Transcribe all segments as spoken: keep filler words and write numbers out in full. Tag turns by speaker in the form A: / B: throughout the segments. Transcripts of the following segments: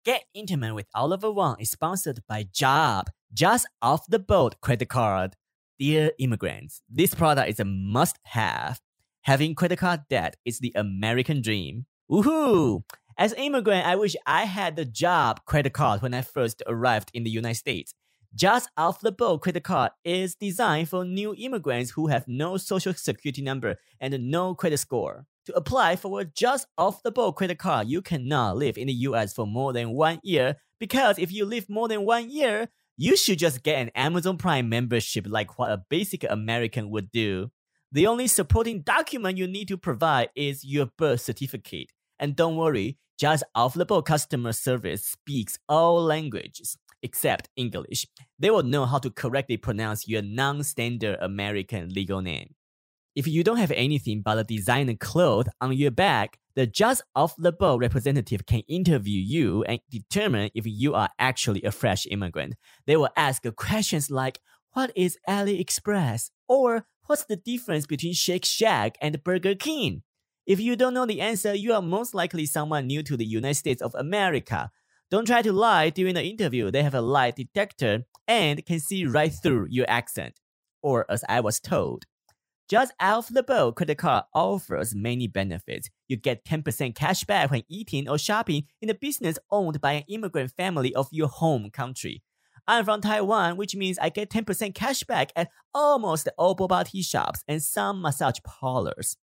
A: Get Intimate with Oliver Wang is sponsored by Job, Just Off the Boat credit card. Dear immigrants, this product is a must-have. Having credit card debt is the American dream. Woohoo! As an immigrant, I wish I had the Job credit card when I first arrived in the United States. Just Off the Boat credit card is designed for new immigrants who have no social security number and no credit score. To apply for a Just Off the Boat credit card, you cannot live in the U S for more than one year because if you live more than one year, you should just get an Amazon Prime membership like what a basic American would do. The only supporting document you need to provide is your birth certificate. And don't worry, Just Off the Boat customer service speaks all languages except English. They will know how to correctly pronounce your non-standard American legal name. If you don't have anything but a designer cloth on your back, the Just Off the Boat representative can interview you and determine if you are actually a fresh immigrant. They will ask questions like, what is AliExpress? Or what's the difference between Shake Shack and Burger King? If you don't know the answer, you are most likely someone new to the United States of America. Don't try to lie during the interview. They have a lie detector and can see right through your accent. Or as I was told, Just Off the Boat credit card offers many benefits. You get ten percent cash back when eating or shopping in a business owned by an immigrant family of your home country. I'm from Taiwan, which means I get ten percent cash back at almost all boba tea shops and some massage parlors.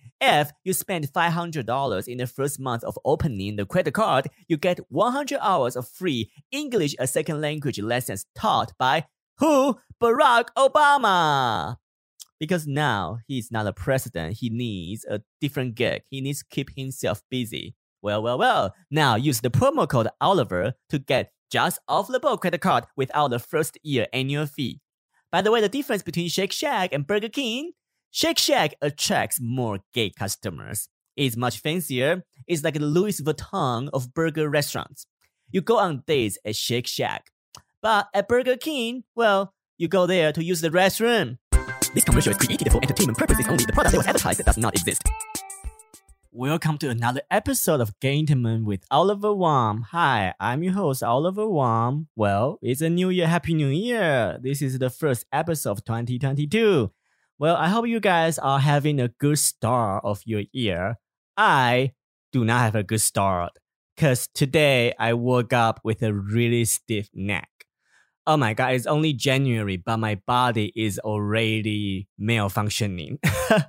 A: If you spend five hundred dollars in the first month of opening the credit card, you get one hundred hours of free English as second language lessons taught by who? Barack Obama! Because now he's not a president, he needs a different gig. He needs to keep himself busy. Well, well, well. Now use the promo code Oliver to get Just Off the Boat credit card without the first year annual fee. By the way, the difference between Shake Shack and Burger King? Shake Shack attracts more gay customers. It's much fancier. It's like the Louis Vuitton of burger restaurants. You go on dates at Shake Shack. But at Burger King, well, you go there to use the restroom. This commercial is created for entertainment purposes only. The product that was advertised does not exist. Welcome to another episode of Get Intimate with Oliver Wang. Hi, I'm your host, Oliver Wang. Well, it's a new year. Happy New Year. This is the first episode of twenty twenty-two. Well, I hope you guys are having a good start of your year. I do not have a good start because today I woke up with a really stiff neck. Oh my God, it's only January, but my body is already malfunctioning.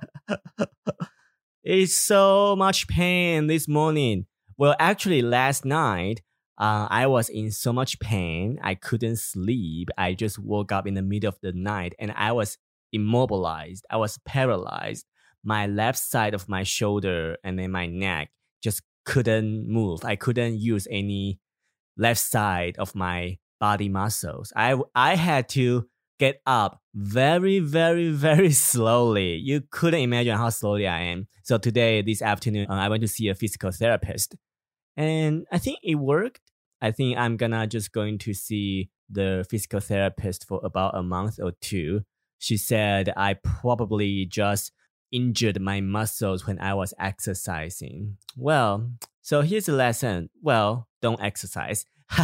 A: It's so much pain this morning. Well, actually, last night, uh, I was in so much pain. I couldn't sleep. I just woke up in the middle of the night and I was immobilized. I was paralyzed. My left side of my shoulder and then my neck just couldn't move. I couldn't use any left side of my body muscles. I, I had to get up very, very, very slowly. You couldn't imagine how slowly I am. So today, this afternoon, uh, I went to see a physical therapist. And I think it worked. I think I'm gonna just going to see the physical therapist for about a month or two. She said I probably just injured my muscles when I was exercising. Well, so here's the lesson. Well, don't exercise.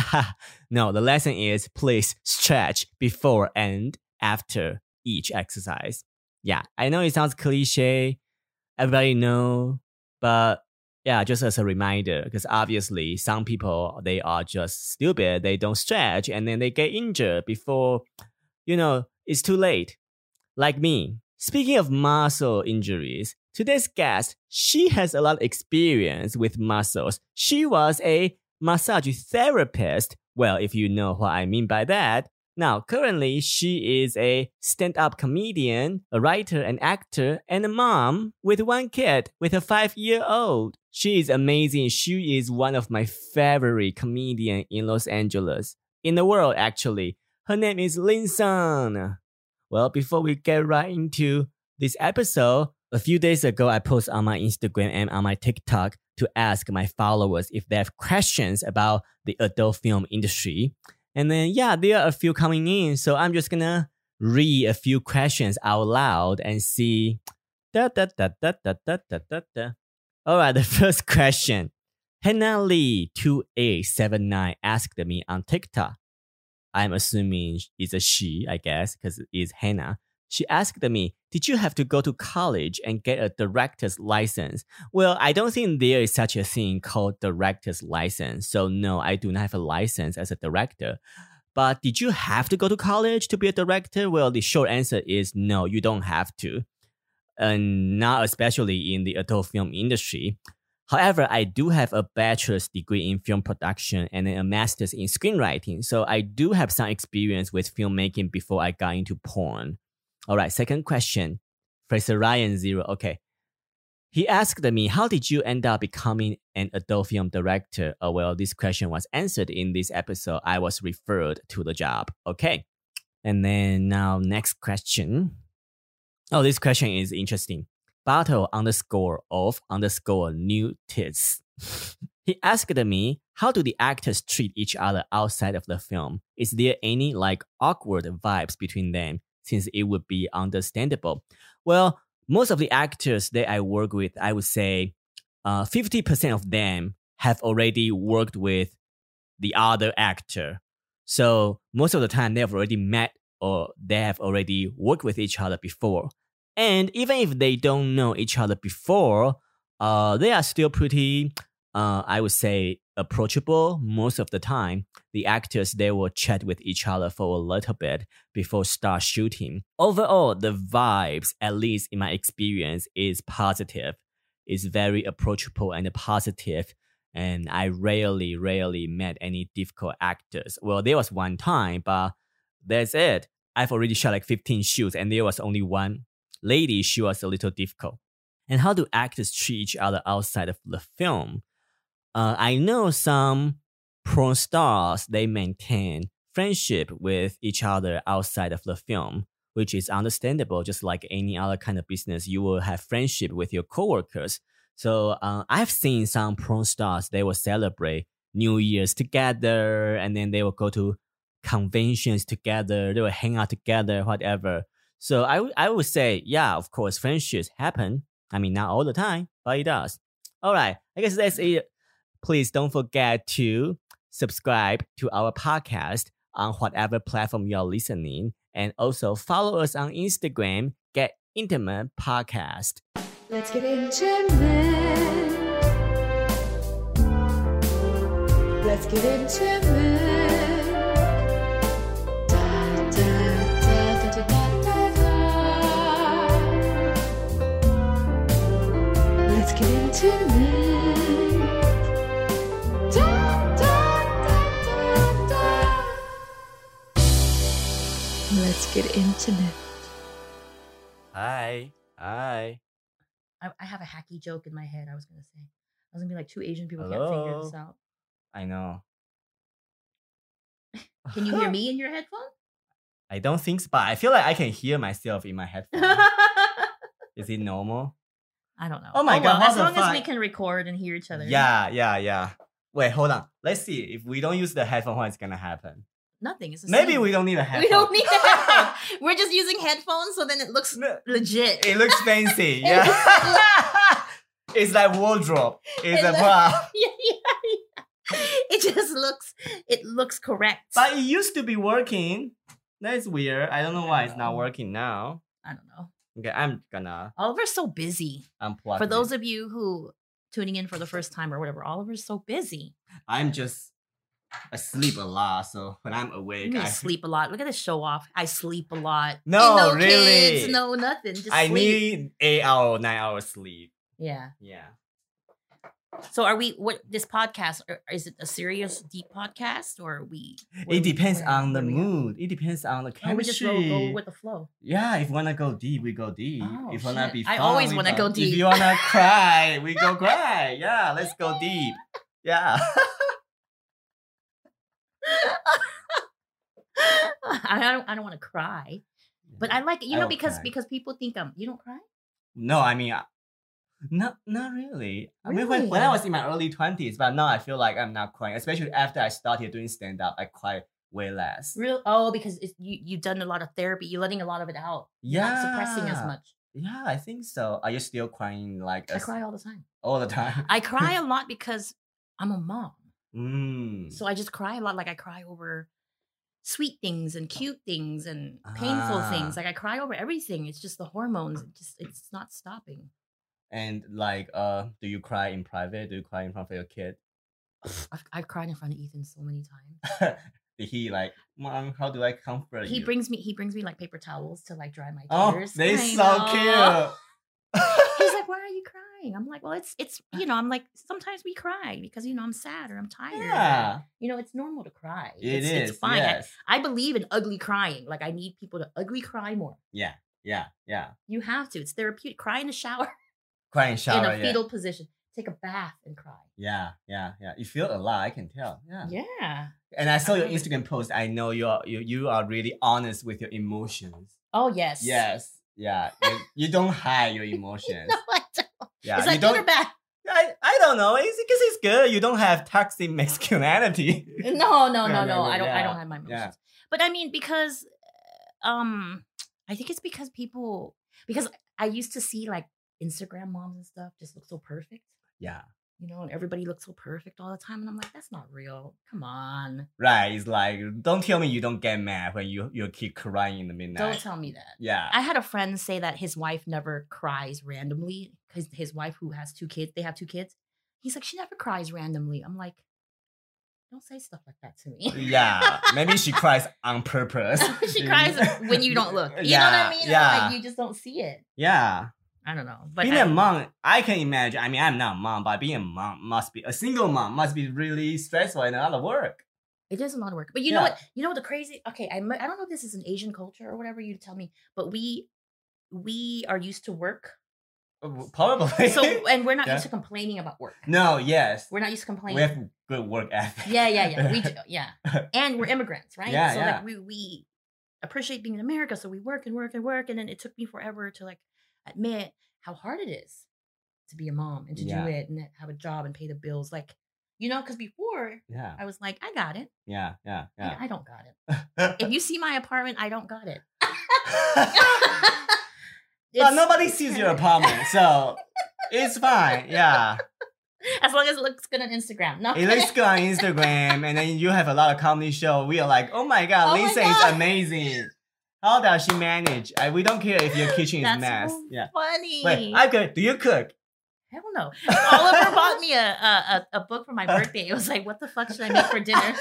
A: No, the lesson is please stretch before and after each exercise. Yeah, I know it sounds cliche. Everybody know, but yeah, just as a reminder, because obviously some people, they are just stupid. They don't stretch and then they get injured before, you know, it's too late. Like me. Speaking of muscle injuries, today's guest, she has a lot of experience with muscles. She was a massage therapist. Well, if you know what I mean by that. Now, currently, she is a stand-up comedian, a writer, an actor, and a mom with one kid, with a five-year-old. She is amazing. She is one of my favorite comedians in Los Angeles. In the world, actually. Her name is Lin Sun. Well, before we get right into this episode, a few days ago, I posted on my Instagram and on my TikTok to ask my followers if they have questions about the adult film industry. And then, yeah, there are a few coming in. So I'm just going to read a few questions out loud and see. Da, da, da, da, da, da, da, da, da. All right, the first question. Hannah Lee two eight seven nine asked me on TikTok. I'm assuming it's a she, I guess, because it's Hannah. She asked me, did you have to go to college and get a director's license? Well, I don't think there is such a thing called director's license. So no, I do not have a license as a director. But did you have to go to college to be a director? Well, the short answer is no, you don't have to. And not especially in the adult film industry. However, I do have a bachelor's degree in film production and a master's in screenwriting. So I do have some experience with filmmaking before I got into porn. All right, second question. Fraser Ryan Zero. Okay. He asked me, how did you end up becoming an adult film director? Oh, well, this question was answered in this episode. I was referred to the job. Okay. And then now next question. Oh, this question is interesting. Battle underscore of underscore new tits. He asked me, how do the actors treat each other outside of the film? Is there any like awkward vibes between them, since it would be understandable? Well, most of the actors that I work with, I would say uh, fifty percent of them have already worked with the other actor. So most of the time they have already met or they have already worked with each other before. And even if they don't know each other before, uh, they are still pretty, uh, I would say, approachable most of the time. The actors, they will chat with each other for a little bit before start shooting. Overall, the vibes, at least in my experience, is positive. It's very approachable and positive. And I rarely, rarely met any difficult actors. Well, there was one time, but that's it. I've already shot like fifteen shoots and there was only one lady. She was a little difficult. And how do actors treat each other outside of the film? Uh, I know some porn stars, they maintain friendship with each other outside of the film, which is understandable. Just like any other kind of business, you will have friendship with your coworkers. So uh, I've seen some porn stars, they will celebrate New Year's together, and then they will go to conventions together, they will hang out together, whatever. So I, w- I would say, yeah, of course, friendships happen. I mean, not all the time, but it does. All right, I guess that's it. Please don't forget to subscribe to our podcast on whatever platform you're listening. And also follow us on Instagram, Get Intimate Podcast.
B: Let's get intimate. Let's get intimate. Da, da, da, da, da, da, da. Let's get intimate. Da, da, da, da, da. Let's get intimate.
A: Hi. Hi.
C: I, I have a hacky joke in my head. I was gonna say, I was gonna be like, two Asian people
A: Hello?
C: can't figure this out.
A: I know.
C: Can you hear me in your headphone?
A: I don't think so, but I feel like I can hear myself in my headphones. Is it normal?
C: I don't know.
A: Oh my God,
C: well, as
A: what the
C: long as we
A: fuck?
C: can record and hear each other.
A: Yeah, yeah, yeah. Wait, hold on. Let's see. If we don't use the headphone, what's gonna happen?
C: Nothing. It's the
A: Maybe
C: same.
A: we don't need a headphone.
C: We don't need a headphone. We're just using headphones, so then it looks
A: No,
C: legit.
A: it looks fancy. Yeah. It's like wardrobe. It's
C: It
A: a
C: looks-
A: bra.
C: yeah, yeah, yeah. It just looks. It looks correct.
A: But it used to be working. That's weird. I don't know why it's not working now.
C: I don't know.
A: Okay, I'm gonna
C: Oliver's so busy.
A: unplug.
C: For those
A: it.
C: of you who tuning in for the first time or whatever, Oliver's so busy.
A: I'm just asleep a lot, so when I'm
C: You
A: awake,
C: need
A: I
C: to sleep a lot. Look at this show off. I sleep a lot.
A: No,
C: no
A: really.
C: Kids, no nothing. Just
A: I
C: sleep.
A: need eight hour, nine hours sleep.
C: Yeah.
A: Yeah.
C: So are we? What this podcast? Or is it a serious, deep podcast, or are we? what
A: It
C: are we-
A: depends
C: where-
A: on the
C: where we at?
A: mood. It depends on the
C: Oh, we just
A: chemistry.
C: go, go with the flow.
A: Yeah, if you wanna go deep, we go deep.
C: Oh,
A: if you wanna
C: shit.
A: be
C: I
A: fun,
C: always
A: we
C: wanna go
A: If
C: deep.
A: you wanna cry, we go cry. Yeah, let's go deep. Yeah.
C: I don't. I don't want to cry, but I like it. You
A: I
C: know,
A: will
C: because
A: cry.
C: because people think um you don't cry.
A: No, I mean, uh, not not really. I mean, when, when I
C: Really?
A: was in my early twenties, but now I feel like I'm not crying. Especially after I started doing stand up, I cry way less.
C: Real? Oh, because it's, you you've done a lot of therapy. You're letting a lot of it out. You're not suppressing as
A: Yeah.
C: much.
A: Yeah, I think so. Are you still crying like
C: I
A: as-
C: cry all the time.
A: all the time?
C: I cry a lot because I'm a mom.
A: Mm.
C: So I just cry a lot. Like I cry over sweet things and cute things and painful
A: Ah.
C: things. Like I cry over everything. It's just the hormones. It just it's not stopping.
A: And like, uh, do you cry in private? Do you cry in front of your kid?
C: I've, I've cried in front of Ethan so many times.
A: Did he like, Mom, how do I comfort
C: He
A: you?
C: brings me he brings me like paper towels to like dry my
A: Oh,
C: tears.
A: they're
C: I
A: so
C: know.
A: cute.
C: He's like, why are you crying? I'm like, well, it's it's you know, I'm like, sometimes we cry because you know I'm sad or I'm tired. or,
A: Yeah,
C: you know, it's normal to cry.
A: it
C: it's,
A: is.
C: It's fine.
A: Yes.
C: I, I believe in ugly crying. Like I need people to ugly cry more.
A: Yeah, yeah, yeah.
C: You have to. It's therapeutic. Cry in the shower,
A: Crying shower.
C: in a
A: yeah.
C: fetal position. Take a bath and cry.
A: Yeah, yeah, yeah. You feel alive. I can tell. Yeah.
C: Yeah.
A: And I saw your
C: love it.
A: Instagram post. I know you are you you are really honest with your emotions.
C: Oh yes.
A: Yes. Yeah. You, you don't hide your emotions.
C: No, I don't.
A: Yeah.
C: Is
A: you
C: that
A: don't.
C: good or bad?
A: I, I don't know. It's because it's good. You don't have toxic masculinity.
C: No, no,
A: No,
C: no,
A: no,
C: no.
A: no,
C: I don't. I
A: yeah,
C: don't have my emotions.
A: yeah.
C: But I mean, because, um, I think it's because people because I used to see like Instagram moms and stuff just look so perfect,
A: Yeah.
C: you know, and everybody looks so perfect all the time, and I'm like, that's not real. Come on,
A: Right. It's like, don't tell me you don't get mad when you your kid crying in the midnight.
C: don't tell me that.
A: Yeah.
C: I had a friend say that his wife never cries randomly because his wife, who has two kids, they have two kids. He's like, she never cries randomly. I'm like, don't say stuff like that to me.
A: Yeah. Maybe she cries on purpose.
C: She cries when you don't look. You
A: yeah,
C: know what I mean?
A: Yeah.
C: Like you just don't see it.
A: Yeah.
C: I don't know. But
A: Being
C: I,
A: a mom, I can imagine. I mean, I'm not a mom, but being a mom must be a single mom must be really stressful and a lot of work.
C: it is a lot of work. But you know
A: Yeah.
C: what? You know what the crazy? Okay, I mi- I don't know if this is an Asian culture or whatever. You tell me. But we we are used to work.
A: Uh, Probably.
C: So and we're not
A: Yeah.
C: used to complaining about work.
A: no, yes.
C: We're not used to complaining.
A: We have good work ethic.
C: Yeah, yeah, yeah. We do, yeah. And we're immigrants, right?
A: Yeah,
C: so
A: yeah.
C: like we we appreciate being in America, so we work and work and work, and then it took me forever to like admit how hard it is to be a mom and to
A: Yeah.
C: do it and have a job and pay the bills. Like, you know, because before
A: Yeah.
C: I was like, I got it.
A: Yeah. Yeah.
C: I-
A: Yeah.
C: I, don't got it. If you see my apartment, I don't got it.
A: but
C: It's-
A: nobody sees your apartment, so it's fine. Yeah.
C: as long as it looks good on Instagram. No,
A: It looks good on Instagram, and then you have a lot of comedy show. We are like, oh my god,
C: Oh my
A: Lisa
C: God.
A: is amazing. How does she manage? I, we don't care if your kitchen is
C: that's
A: mess.
C: so
A: Yeah.
C: funny.
A: Wait, I cook. Do you cook?
C: Hell no. Oliver bought me a, a a a book for my birthday. It was like, what the fuck should I make for dinner?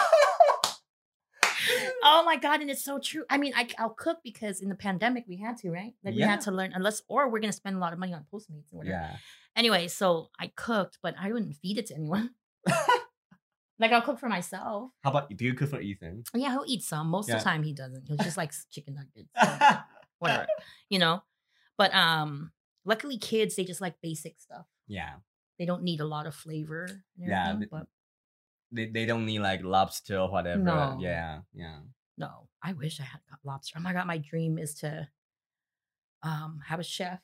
C: Oh my god, and it's so true. I mean, I, I'll cook because in the pandemic we had to, right? Like we
A: Yeah.
C: had to learn, unless or we're gonna spend a lot of money on Postmates and whatever.
A: Yeah.
C: Anyway, so I cooked, but I wouldn't feed it to anyone. Like I'll cook for myself.
A: How about do you cook for Ethan?
C: Yeah, he'll eat some. Most of
A: Yeah.
C: the time he doesn't. He'll just like chicken nuggets, and whatever, you know. But um, luckily kids they just like basic stuff.
A: yeah.
C: They don't need a lot of flavor. And
A: Yeah,
C: everything,
A: th-
C: but
A: They, they don't need like lobster or whatever.
C: No.
A: Yeah. Yeah.
C: no, I wish I had got lobster. Oh my god, my dream is to um have a chef.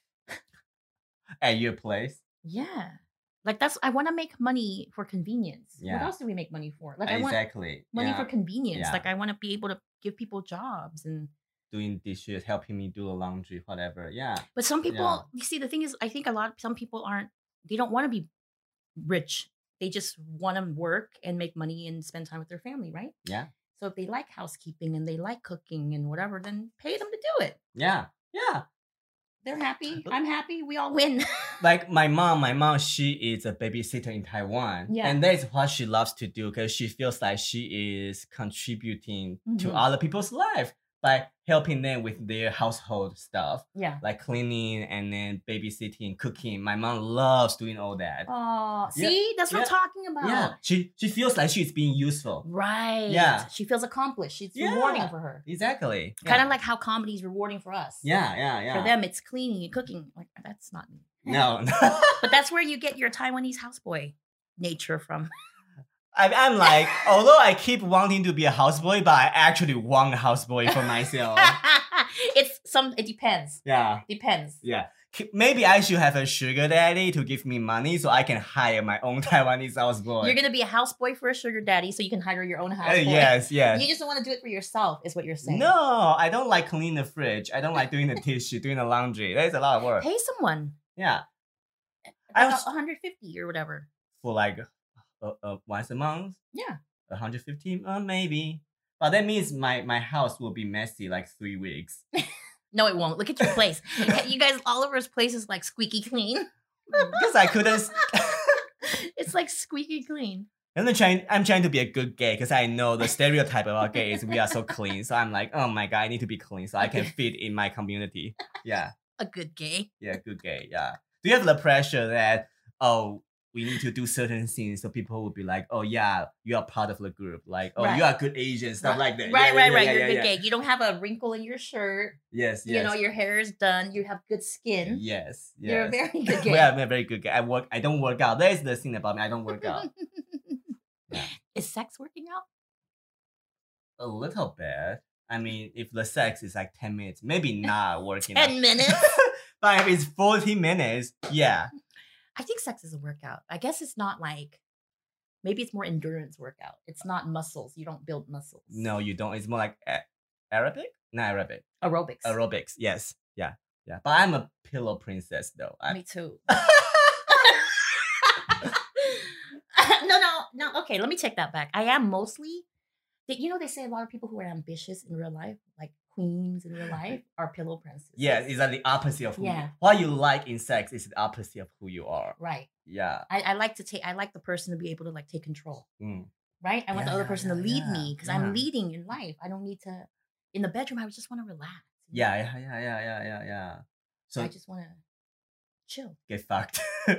A: At your place.
C: Yeah. Like that's I want to make money for convenience. What
A: Yeah.
C: else do we make money for? Like I want
A: exactly.
C: money
A: yeah.
C: for convenience.
A: Yeah.
C: Like I want to be able to give people jobs and
A: Doing dishes, helping me do the laundry, whatever. Yeah.
C: but some people
A: Yeah.
C: you see the thing is I think a lot some people aren't they don't want to be rich. They just want to work and make money and spend time with their family, right?
A: Yeah.
C: So if they like housekeeping and they like cooking and whatever, then pay them to do it.
A: Yeah. Yeah.
C: They're happy. I'm happy. We all win.
A: Like my mom, my mom, she is a babysitter in Taiwan.
C: Yeah.
A: And that's what she loves to do because she feels like she is contributing to
C: Mhm.
A: other people's life by helping them with their household stuff,
C: Yeah.
A: like cleaning and then babysitting, cooking. My mom loves doing all that.
C: Oh,
A: Yeah,
C: see, that's what
A: yeah,
C: I'm talking about.
A: Yeah. She she feels like she's being useful.
C: Right.
A: Yeah.
C: She feels accomplished. It's
A: Yeah.
C: rewarding for her.
A: Exactly.
C: Kind
A: Yeah.
C: of like how comedy is rewarding for us.
A: Yeah, yeah, yeah.
C: For them, it's cleaning and cooking. Like that's not me.
A: No.
C: But that's where you get your Taiwanese houseboy nature from.
A: I, I'm like, although I keep wanting to be a houseboy, but I actually want a houseboy for myself.
C: It's some. It depends.
A: Yeah,
C: Depends.
A: yeah. K- Maybe I should have a sugar daddy to give me money so I can hire my own Taiwanese houseboy.
C: You're gonna be a houseboy for a sugar daddy, so you can hire your own
A: Uh,
C: houseboy.
A: yes, yes.
C: You just don't want to do it for yourself, is what you're saying.
A: No, I don't like cleaning the fridge. I don't like doing the tissue, doing the laundry. That's a lot of work.
C: Pay someone.
A: Yeah, I
C: Like
A: was-
C: one hundred fifty or whatever.
A: for like uh, uh, once a month,
C: Yeah.
A: one hundred fifty, uh, maybe. But that means my my house will be messy like three weeks.
C: No, it won't. Look at your place. You guys, Oliver's place is like squeaky clean.
A: Because I couldn't.
C: It's like squeaky clean.
A: I'm not trying. I'm trying to be a good gay because I know the stereotype about gays is we are so clean. So I'm like, oh my god, I need to be clean so I can fit in my community. Yeah,
C: A good gay.
A: yeah, good gay. Yeah. Do you have the pressure that oh we need to do certain things so people will be like, oh yeah, you are part of the group. Like oh
C: Right.
A: you are good Asian stuff like that.
C: Right,
A: Yeah,
C: right,
A: yeah,
C: right.
A: yeah,
C: You're
A: yeah,
C: a good
A: yeah.
C: gay. You don't have a wrinkle in your shirt.
A: Yes, yes.
C: You know, your hair is done. You have good skin.
A: Yes, yes.
C: You're a very good gay.
A: Well, I'm a very good guy. I work. I don't work out. That is the thing about me. I don't work out. Yeah.
C: Is sex working out?
A: A little bit. I mean, if the sex is like ten minutes, maybe not working.
C: Ten
A: out.
C: minutes?
A: But if it's forty minutes, yeah.
C: I think sex is a workout. I guess it's not like, maybe it's more endurance workout. It's not muscles. You don't build muscles.
A: No, you don't. It's more like a- Arabic? Not Arabic.
C: Aerobics.
A: Aerobics. Yes. Yeah. Yeah. But I'm a pillow princess though. I...
C: Me too. no, no, no. Okay, let me take that back. I am mostly, that you know, they say a lot of people who are ambitious in real life, like queens in real life, are pillow princesses.
A: Yeah, it's like the opposite of who
C: Yeah.
A: you What you like in sex is the opposite of who you are.
C: Right.
A: Yeah.
C: I, I like to take. I like the person to be able to like take control.
A: Mm.
C: Right. I want the
A: Yeah,
C: other
A: yeah,
C: person
A: yeah,
C: to lead
A: yeah,
C: me because
A: yeah.
C: I'm leading in life. I don't need to. In the bedroom, I just want to relax. you know?
A: Yeah, yeah, yeah, yeah, yeah, yeah, yeah. So
C: I just want to chill
A: get fucked.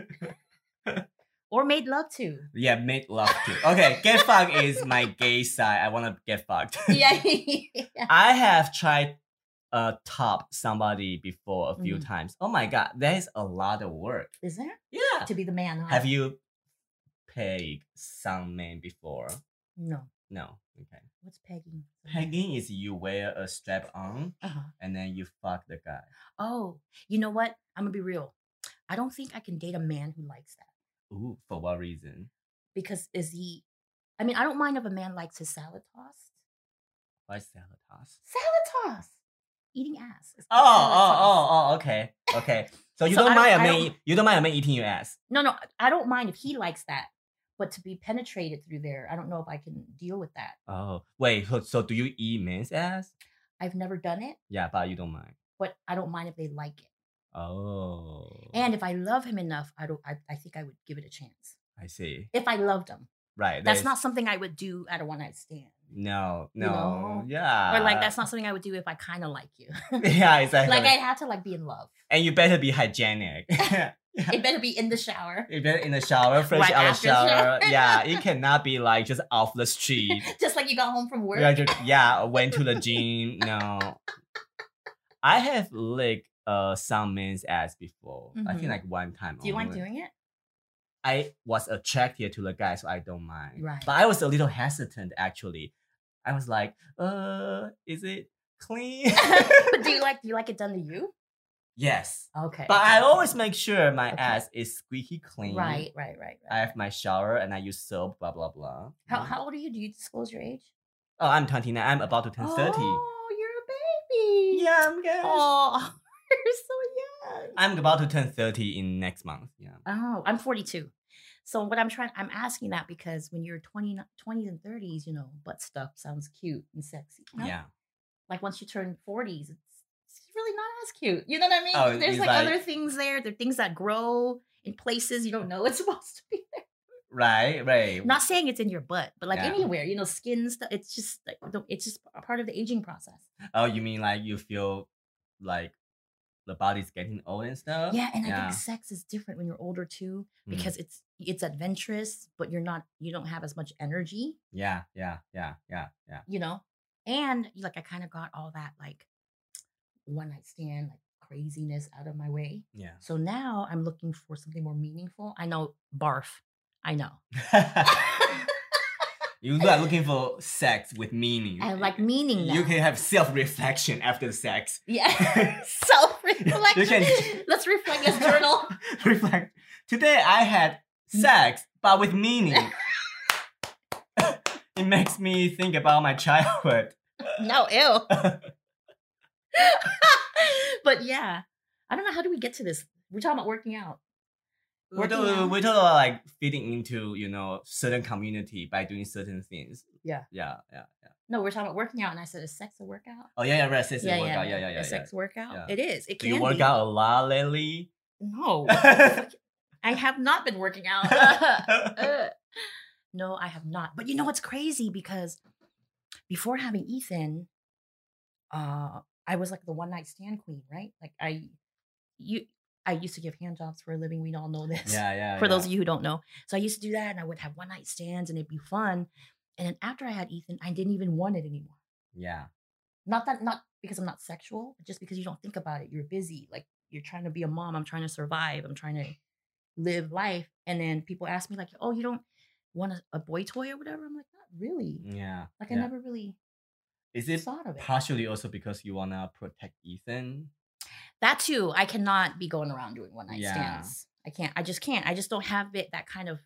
C: or made love to.
A: Yeah, make love too. Okay, get fucked is my gay side. I want to get fucked.
C: Yeah. yeah.
A: I have tried uh top somebody before a few
C: Mhm.
A: times. Oh my god, that is a lot of work.
C: Is there
A: Yeah.
C: to be the man? Huh?
A: Have you paid some man before?
C: No.
A: No. Okay.
C: What's pegging?
A: Pegging is you wear a strap on
C: Uh huh.
A: and then you fuck the guy.
C: Oh, you know what? I'm gonna be real. I don't think I can date a man who likes that
A: Ooh, for what reason?
C: because is he? I mean, I don't mind if a man likes his salad tossed.
A: Why salad toss?
C: Salad toss, eating ass. It's
A: Oh,
C: called salad
A: oh,
C: toss.
A: oh, oh, okay. Okay. So you
C: So
A: don't
C: I don't-
A: mind a
C: I
A: man
C: don't-
A: you don't mind a man eating your ass.
C: No, no, I don't mind if he likes that, but to be penetrated through there, I don't know if I can deal with that.
A: Oh. Wait, so, so do you eat men's ass?
C: I've never done it,
A: Yeah, but you don't mind.
C: but I don't mind if they like it.
A: Oh.
C: And if I love him enough, I don't. I, I think I would give it a chance.
A: I see.
C: If I loved him,
A: Right.
C: that's
A: there's-
C: not something I would do at a one night stand.
A: No,
C: you
A: no.
C: know?
A: Yeah.
C: Or like that's not something I would do if I kind of like you.
A: Yeah, exactly.
C: Like I'd have to like be in love.
A: And you better be hygienic.
C: It better be in the shower,
A: You better in the shower, fresh
C: Right
A: out of
C: after
A: the
C: the
A: shower.
C: shower.
A: Yeah, it cannot be like just off the street.
C: just like you got home from work.
A: Yeah, just, yeah, went to the gym. No. I have licked uh some men's ass before. I think
C: Mhm.
A: like one time.
C: Do you like
A: only.
C: doing it?
A: I was attracted to the guy, so I don't mind.
C: Right.
A: But I was a little hesitant actually. I was like, uh, is it clean?
C: But do you like do you like it done to you?
A: Yes.
C: Okay.
A: But I always make sure my
C: Okay.
A: ass is squeaky clean.
C: right, right, right,
A: I
C: right.
A: have my shower and I use soap, blah blah blah.
C: How
A: Mm.
C: how old are you? Do you disclose your age?
A: Oh, I'm twenty-nine. I'm about to turn thirty.
C: Oh, you're a baby.
A: Yeah, I'm good.
C: Oh, you're so young.
A: I'm about to turn thirty in next month. Yeah.
C: Oh, I'm forty-two. So what I'm trying, I'm asking that because when you're twenty, twenties and thirties, you know, butt stuff sounds cute and sexy. you know?
A: Yeah.
C: Like once you turn forties, it's, it's really not as cute. You know what I mean?
A: Oh,
C: There's
A: it's
C: like,
A: like-
C: other things there. There are things that grow in places you don't know it's supposed to be there.
A: Right, right.
C: Not saying it's in your butt, but like
A: Yeah.
C: anywhere, you know, skin stuff. It's just like the- it's just a part of the aging process.
A: Oh, you mean like you feel like the body's getting old and stuff?
C: Yeah, and I
A: yeah.
C: think sex is different when you're older too
A: Mm.
C: because it's it's adventurous, but you're not you don't have as much energy,
A: Yeah, yeah, yeah, yeah, yeah.
C: you know. And like I kind of got all that like one night stand like craziness out of my way.
A: Yeah.
C: So now I'm looking for something more meaningful. I know barf. I know.
A: You are looking for sex with meaning.
C: I like meaning now.
A: You can have self-reflection after the sex.
C: Yeah. Self-reflection.
A: You can-
C: Let's reflect. Let's journal.
A: Reflect. Today I had sex, but with meaning. It makes me think about my childhood.
C: No, ew. But yeah, I don't know. How do we get to this? We're talking about working out.
A: We're
C: Working
A: totally,
C: out.
A: we're totally like fitting into, you know, certain community by doing certain things.
C: Yeah.
A: Yeah, yeah, yeah.
C: No, we're talking about working out, and I said, "Is sex a workout?"
A: Oh yeah, yeah, right. Sex
C: yeah,
A: and
C: yeah,
A: workout. Yeah, yeah, yeah.
C: A
A: yeah.
C: sex workout.
A: Yeah.
C: It is. It
A: Do
C: can
A: you work
C: be.
A: out a lot lately?
C: No, I have not been working out. Uh, no, I have not. But you know what's crazy? Because before having Ethan, uh, I was like the one night stand queen, right? Like I, you, I used to give hand jobs for a living. We all know this.
A: Yeah, yeah.
C: For
A: yeah.
C: those of you who don't know, so I used to do that, and I would have one night stands, and it'd be fun. And then after I had Ethan, I didn't even want it anymore.
A: Yeah.
C: Not that, not because I'm not sexual, but just because you don't think about it. You're busy. Like you're trying to be a mom. I'm trying to survive. I'm trying to live life. And then people ask me like, "Oh, you don't want a, a boy toy or whatever?" I'm like, "Not really."
A: Yeah.
C: Like I
A: yeah.
C: never really
A: Is it
C: thought of it.
A: partially also because you wanna protect Ethan?
C: That too. I cannot be going around doing one night
A: Yeah.
C: stands. I can't. I just can't. I just don't have it. That kind of,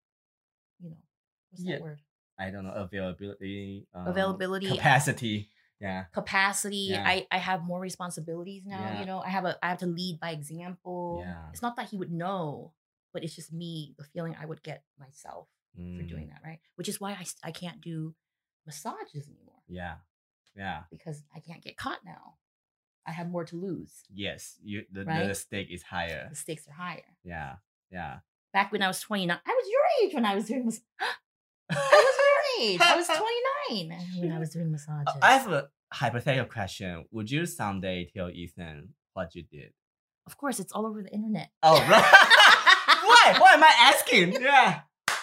C: you know, what's
A: Yeah.
C: that word?
A: I don't know, availability, um,
C: Availability,
A: capacity. Yeah.
C: capacity.
A: Yeah.
C: I I have more responsibilities now.
A: Yeah.
C: You know, I have a I have to lead by example.
A: Yeah.
C: It's not that he would know, but it's just me, the feeling I would get myself for
A: Mm,
C: doing that, right? Which is why I s- I can't do massages anymore
A: Yeah. Yeah.
C: because I can't get caught now. I have more to lose.
A: Yes. You the, the
C: Right?
A: stake is higher.
C: The stakes are higher.
A: Yeah. Yeah.
C: Back when I was twenty-nine, I was your age when I was doing mas- I was your age. I was twenty-nine when I was doing massages.
A: I have a hypothetical question. Would you someday tell Ethan what you did?
C: Of course, it's all over the internet.
A: Oh, right. Why? Why am I asking? Yeah.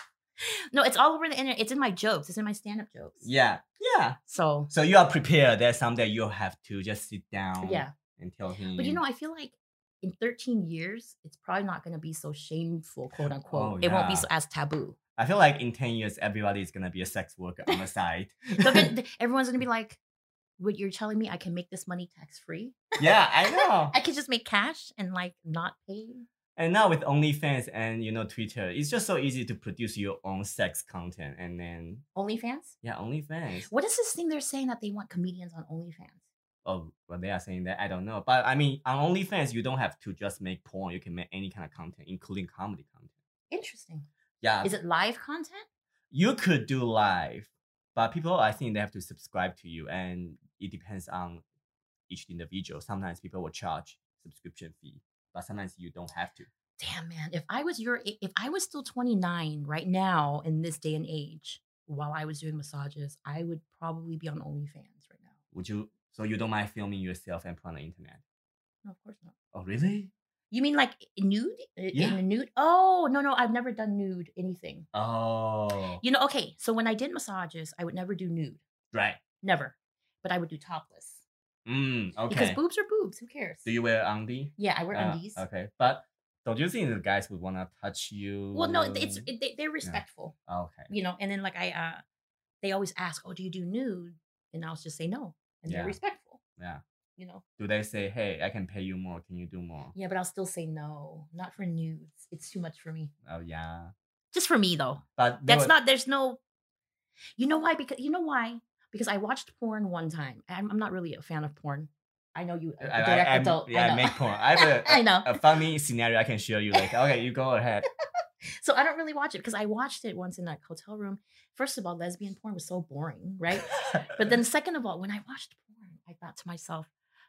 C: No, it's all over the internet. It's in my jokes. It's in my stand-up jokes.
A: Yeah. Yeah.
C: So
A: So you are prepared that someday you'll have to just sit down
C: yeah.
A: and tell him.
C: But you know, I feel like in thirteen years, it's probably not going to be so shameful, quote unquote.
A: Oh,
C: It won't be
A: yeah.
C: so as taboo.
A: I feel like in ten years, everybody is going to be a sex worker on the side.
C: They're gonna- Everyone's going to be like, "What you're telling me? I can make this money tax free?
A: Yeah, I know.
C: I can just make cash and like not pay."
A: And now with OnlyFans and, you know, Twitter, it's just so easy to produce your own sex content. And then,
C: OnlyFans?
A: yeah, OnlyFans.
C: What is this thing they're saying that they want comedians on OnlyFans?
A: Oh, well, they are saying that. I don't know. But I mean, on OnlyFans, you don't have to just make porn. You can make any kind of content, including comedy content.
C: Interesting.
A: Yeah.
C: Is it live content?
A: You could do live, but people, I think they have to subscribe to you. And it depends on each individual. Sometimes people will charge subscription fee, but sometimes you don't have to.
C: Damn, man. If I was your, if I was still twenty-nine right now in this day and age, while I was doing massages, I would probably be on OnlyFans right now.
A: Would you? So you don't mind filming yourself and put on the internet?
C: No, of course not.
A: Oh, really?
C: You mean like nude? Uh,
A: Yeah.
C: In a nude? Oh, no, no. I've never done nude anything.
A: Oh,
C: You know, okay. So when I did massages, I would never do nude.
A: right.
C: Never. But I would do topless.
A: Mm, okay.
C: Because boobs are boobs. Who cares?
A: Do you wear undie?
C: Yeah, I wear
A: Uh,
C: undies.
A: Okay, but don't you think the guys would want to touch you?
C: Well, no, it's it, they, they're respectful.
A: Okay.
C: You know, and then like I, uh, they always ask, "Oh, do you do nude?" And I'll just say no, and
A: Yeah.
C: they're respectful.
A: Yeah.
C: You know.
A: Do they say, "Hey, I can pay you more. Can you do more?"
C: Yeah, but I'll still say no, not for nudes. It's too much for me.
A: Oh yeah.
C: Just for me though.
A: But they
C: That's
A: would-
C: not. There's no. You know why? Because you know why? Because I watched porn one time. I'm, I'm not really a fan of porn. I know you.
A: I,
C: a
A: I,
C: direct
A: I'm-
C: adult.
A: yeah,
C: I
A: I
C: know.
A: make porn. I have a,
C: I know.
A: a funny scenario I can show you. Like, okay, you go ahead.
C: So I don't really watch it because I watched it once in that hotel room. First of all, lesbian porn was so boring, right? But then second of all, when I watched porn, I thought to myself,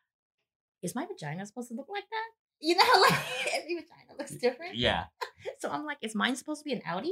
C: is my vagina supposed to look like that? You know, like every vagina looks different.
A: yeah,
C: So I'm like, is mine supposed to be an Audi?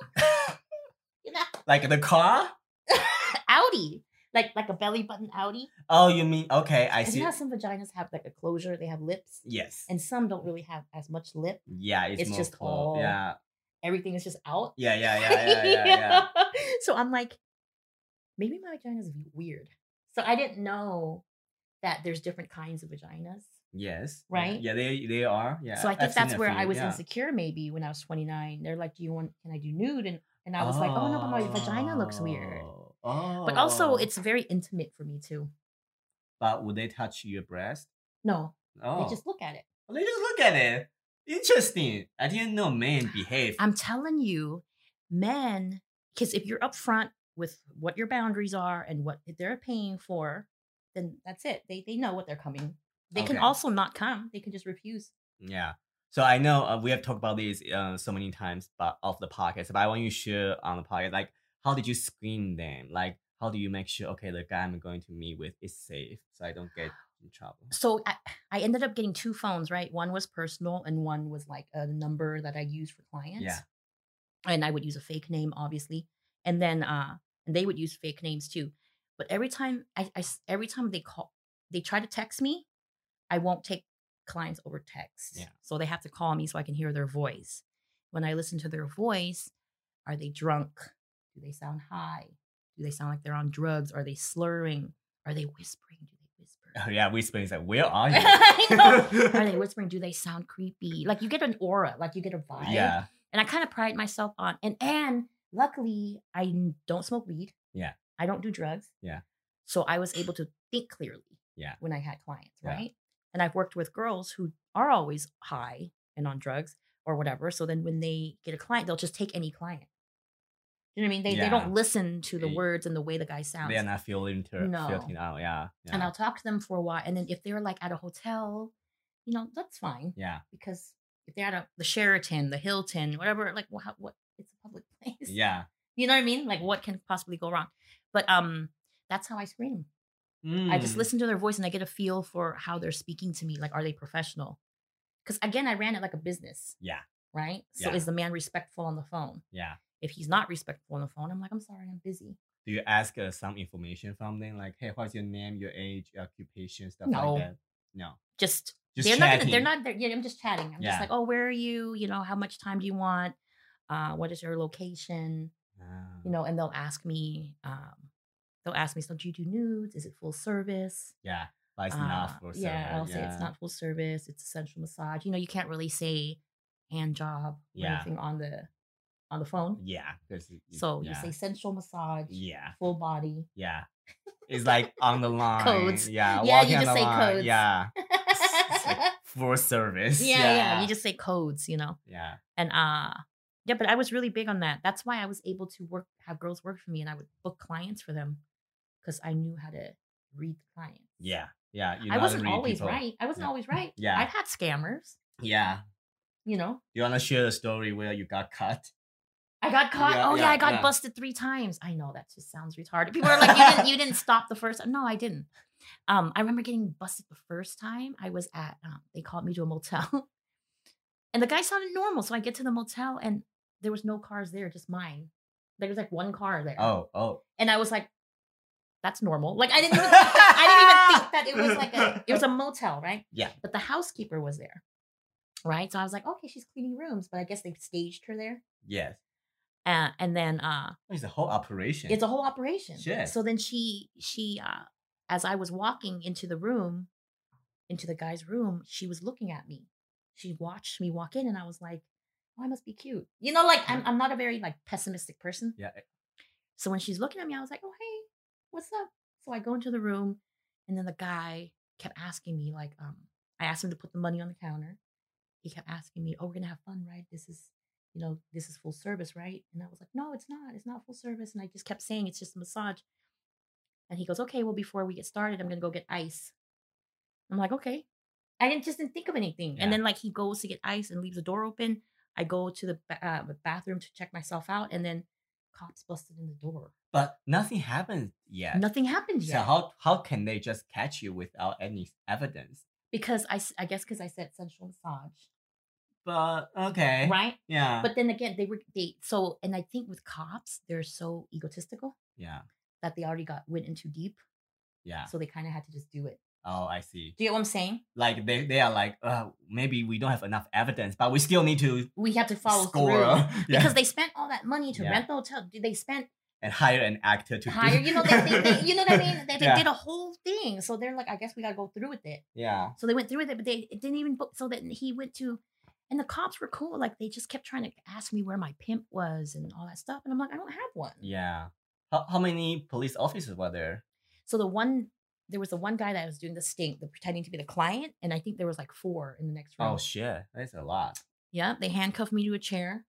C: You know,
A: like the car.
C: Audi. Like like a belly button Audi.
A: Oh, you mean okay? I
C: Because
A: see.
C: you know how some vaginas have like a closure, they have lips,
A: Yes.
C: and some don't really have as much lip.
A: yeah, it's,
C: it's
A: more
C: just
A: close.
C: all-
A: Yeah.
C: Everything is just out.
A: Yeah, yeah, yeah, yeah, yeah, yeah.
C: So I'm like, maybe my vagina is weird. So I didn't know that there's different kinds of vaginas.
A: Yes. yeah,
C: Right?
A: Yeah, they they are. Yeah.
C: So I think
A: I've seen
C: that's
A: a
C: where
A: few,
C: I was
A: yeah.
C: insecure maybe when I was twenty-nine. They're like, do you want, can I do nude? And and I was like, oh no, but my vagina looks weird.
A: Oh.
C: But also it's very intimate for me too.
A: But would they touch your breast?
C: No,
A: Oh.
C: they just look at it.
A: They just look at it. Interesting. I didn't know men behave.
C: I'm telling you, men, because if you're upfront with what your boundaries are and what they're paying for, then that's it. They they know what they're coming. They can
A: Okay.
C: also not come. They can just refuse.
A: Yeah. So I know uh, we have talked about this uh, so many times, but off the podcast. But I want you to share on the podcast, like, how did you screen them? Like, how do you make sure, okay, the guy I'm going to meet with is safe, so I don't get in trouble?
C: So I, I ended up getting two phones, right? One was personal and one was like a number that I use for clients.
A: Yeah.
C: And I would use a fake name, obviously. And then uh and they would use fake names too. But every time I, I s- every time they call they try to text me, I won't take clients over text.
A: Yeah.
C: So they have to call me so I can hear their voice. When I listen to their voice, are they drunk? Do they sound high? Do they sound like they're on drugs? Are they slurring? Are they whispering? Do they whisper?
A: Oh yeah, whispering is like, where are you?
C: I know. Are they whispering? Do they sound creepy? Like you get an aura, like you get a vibe.
A: Yeah.
C: And I kind of pride myself on and and luckily I n- don't smoke weed.
A: Yeah.
C: I don't do drugs.
A: Yeah.
C: So I was able to think clearly.
A: Yeah.
C: When I had clients,
A: Yeah.
C: right? And I've worked with girls who are always high and on drugs or whatever. So then when they get a client, they'll just take any client. You know what I mean? They they
A: Yeah.
C: don't listen to the
A: They-
C: words and the way the guy sounds.
A: They are not filtering
C: No.
A: filtering out. Yeah. Yeah.
C: And I'll talk to them for a while. And then if they're like at a hotel, you know, that's fine.
A: yeah.
C: Because if they're at a, the Sheraton, the Hilton, whatever, like what, what it's a public place.
A: Yeah.
C: You know what I mean? Like what can possibly go wrong? But um, that's how I screen them. I just
A: Mm.
C: listen to their voice and I get a feel for how they're speaking to me. Like, are they professional? Because again, I ran it like a business,
A: Yeah.
C: right? So
A: Yeah.
C: is the man respectful on the phone?
A: Yeah.
C: If he's not respectful on the phone, I'm like, I'm sorry, I'm busy.
A: Do you ask uh, some information from them, like, hey, what's your name, your age, your occupation, stuff
C: No.
A: like that? No.
C: Just,
A: Just
C: they're not. Gonna,
A: chatting.
C: they're not. They're, yeah, I'm just chatting. I'm
A: Yeah.
C: just like, oh, where are you? You know, how much time do you want? Uh, what is your location?
A: Ah.
C: You know, and they'll ask me. Um, they'll ask me, so do you do nudes? Is it full service?
A: Yeah. But it's
C: Uh,
A: not for
C: yeah,
A: service.
C: I'll say it's not full service. It's essential massage. You know, you can't really say hand job or
A: Yeah.
C: anything on the on the phone.
A: Yeah. 'cause it- it-
C: So
A: yeah.
C: you say sensual massage,
A: Yeah.
C: full body.
A: Yeah. It's like on the line.
C: Codes.
A: Yeah.
C: Yeah,
A: walking
C: you
A: on
C: just
A: the
C: say
A: line.
C: codes.
A: Yeah. It's like for service.
C: yeah,
A: Yeah.
C: yeah, You just say codes, you know.
A: Yeah.
C: And uh yeah, but I was really big on that. That's why I was able to work have girls work for me and I would book clients for them because I knew how to read the clients.
A: Yeah. Yeah. You know
C: I
A: how to
C: wasn't
A: read
C: always
A: people.
C: right. I wasn't
A: Yeah.
C: always right.
A: Yeah.
C: I've had scammers,
A: Yeah.
C: you know.
A: You want to share the story where you got cut?
C: I got caught.
A: Yeah,
C: oh yeah,
A: yeah,
C: I got
A: yeah.
C: busted three times. I know that just sounds retarded. People are like, you didn't, you didn't stop the first. No, I didn't. Um, I remember getting busted the first time. I was at. Um, they called me to a motel, and the guy sounded normal. So I get to the motel, and there was no cars there, just mine. There was like one car there.
A: Oh, oh.
C: And I was like, that's normal. Like I didn't even. I didn't even think that it was like a. It was a motel, right?
A: Yeah.
C: But the housekeeper was there, right? So I was like, okay, she's cleaning rooms, but I guess they staged her there.
A: Yes.
C: Uh, and then uh,
A: It's a whole operation.
C: it's a whole operation.
A: Shit.
C: So then she she uh as I was walking into the room, into the guy's room, she was looking at me. She watched me walk in and I was like, oh, I must be cute. You know, like I'm I'm not a very like pessimistic person.
A: Yeah.
C: So when she's looking at me, I was like, oh hey, what's up? So I go into the room and then the guy kept asking me, like, um, I asked him to put the money on the counter. He kept asking me, oh, we're gonna have fun, right? This is you know, this is full service, right? And I was like, no, it's not. It's not full service. And I just kept saying it's just a massage. And he goes, okay, well, before we get started, I'm going to go get ice. I'm like, okay. I didn't just didn't think of anything.
A: Yeah.
C: And then like he goes to get ice and leaves the door open. I go to the ba- uh, the bathroom to check myself out. And then cops busted in the door.
A: But nothing happened yet.
C: Nothing happened
A: So
C: yet.
A: how how can they just catch you without any evidence?
C: because I, s- I guess because I said sensual massage.
A: But okay.
C: Right?
A: Yeah.
C: But then again, they were, they, so, and I think with cops, they're so egotistical
A: yeah.
C: that they already got, went in too deep.
A: Yeah.
C: So they kind of had to just do it.
A: Oh, I see.
C: Do you get what I'm saying?
A: Like they, they are like, uh, maybe we don't have enough evidence, but we still need to
C: We have to follow
A: score.
C: through
A: Yeah.
C: because they spent all that money to
A: Yeah.
C: rent the hotel. They spent
A: and hire an actor to
C: hire,
A: do.
C: you know, they, they, they- you know what I mean? They, they
A: Yeah.
C: did a whole thing. So they're like, I guess we got to go through with it.
A: Yeah.
C: So they went through with it, but they it didn't even book. So that he went to, and the cops were cool. Like they just kept trying to ask me where my pimp was and all that stuff. And I'm like, I don't have one.
A: Yeah. How, how many police officers were there?
C: So the one, there was the one guy that was doing the stink, the pretending to be the client. And I think there was like four in the next room.
A: Oh shit, that's a lot.
C: Yeah. They handcuffed me to a chair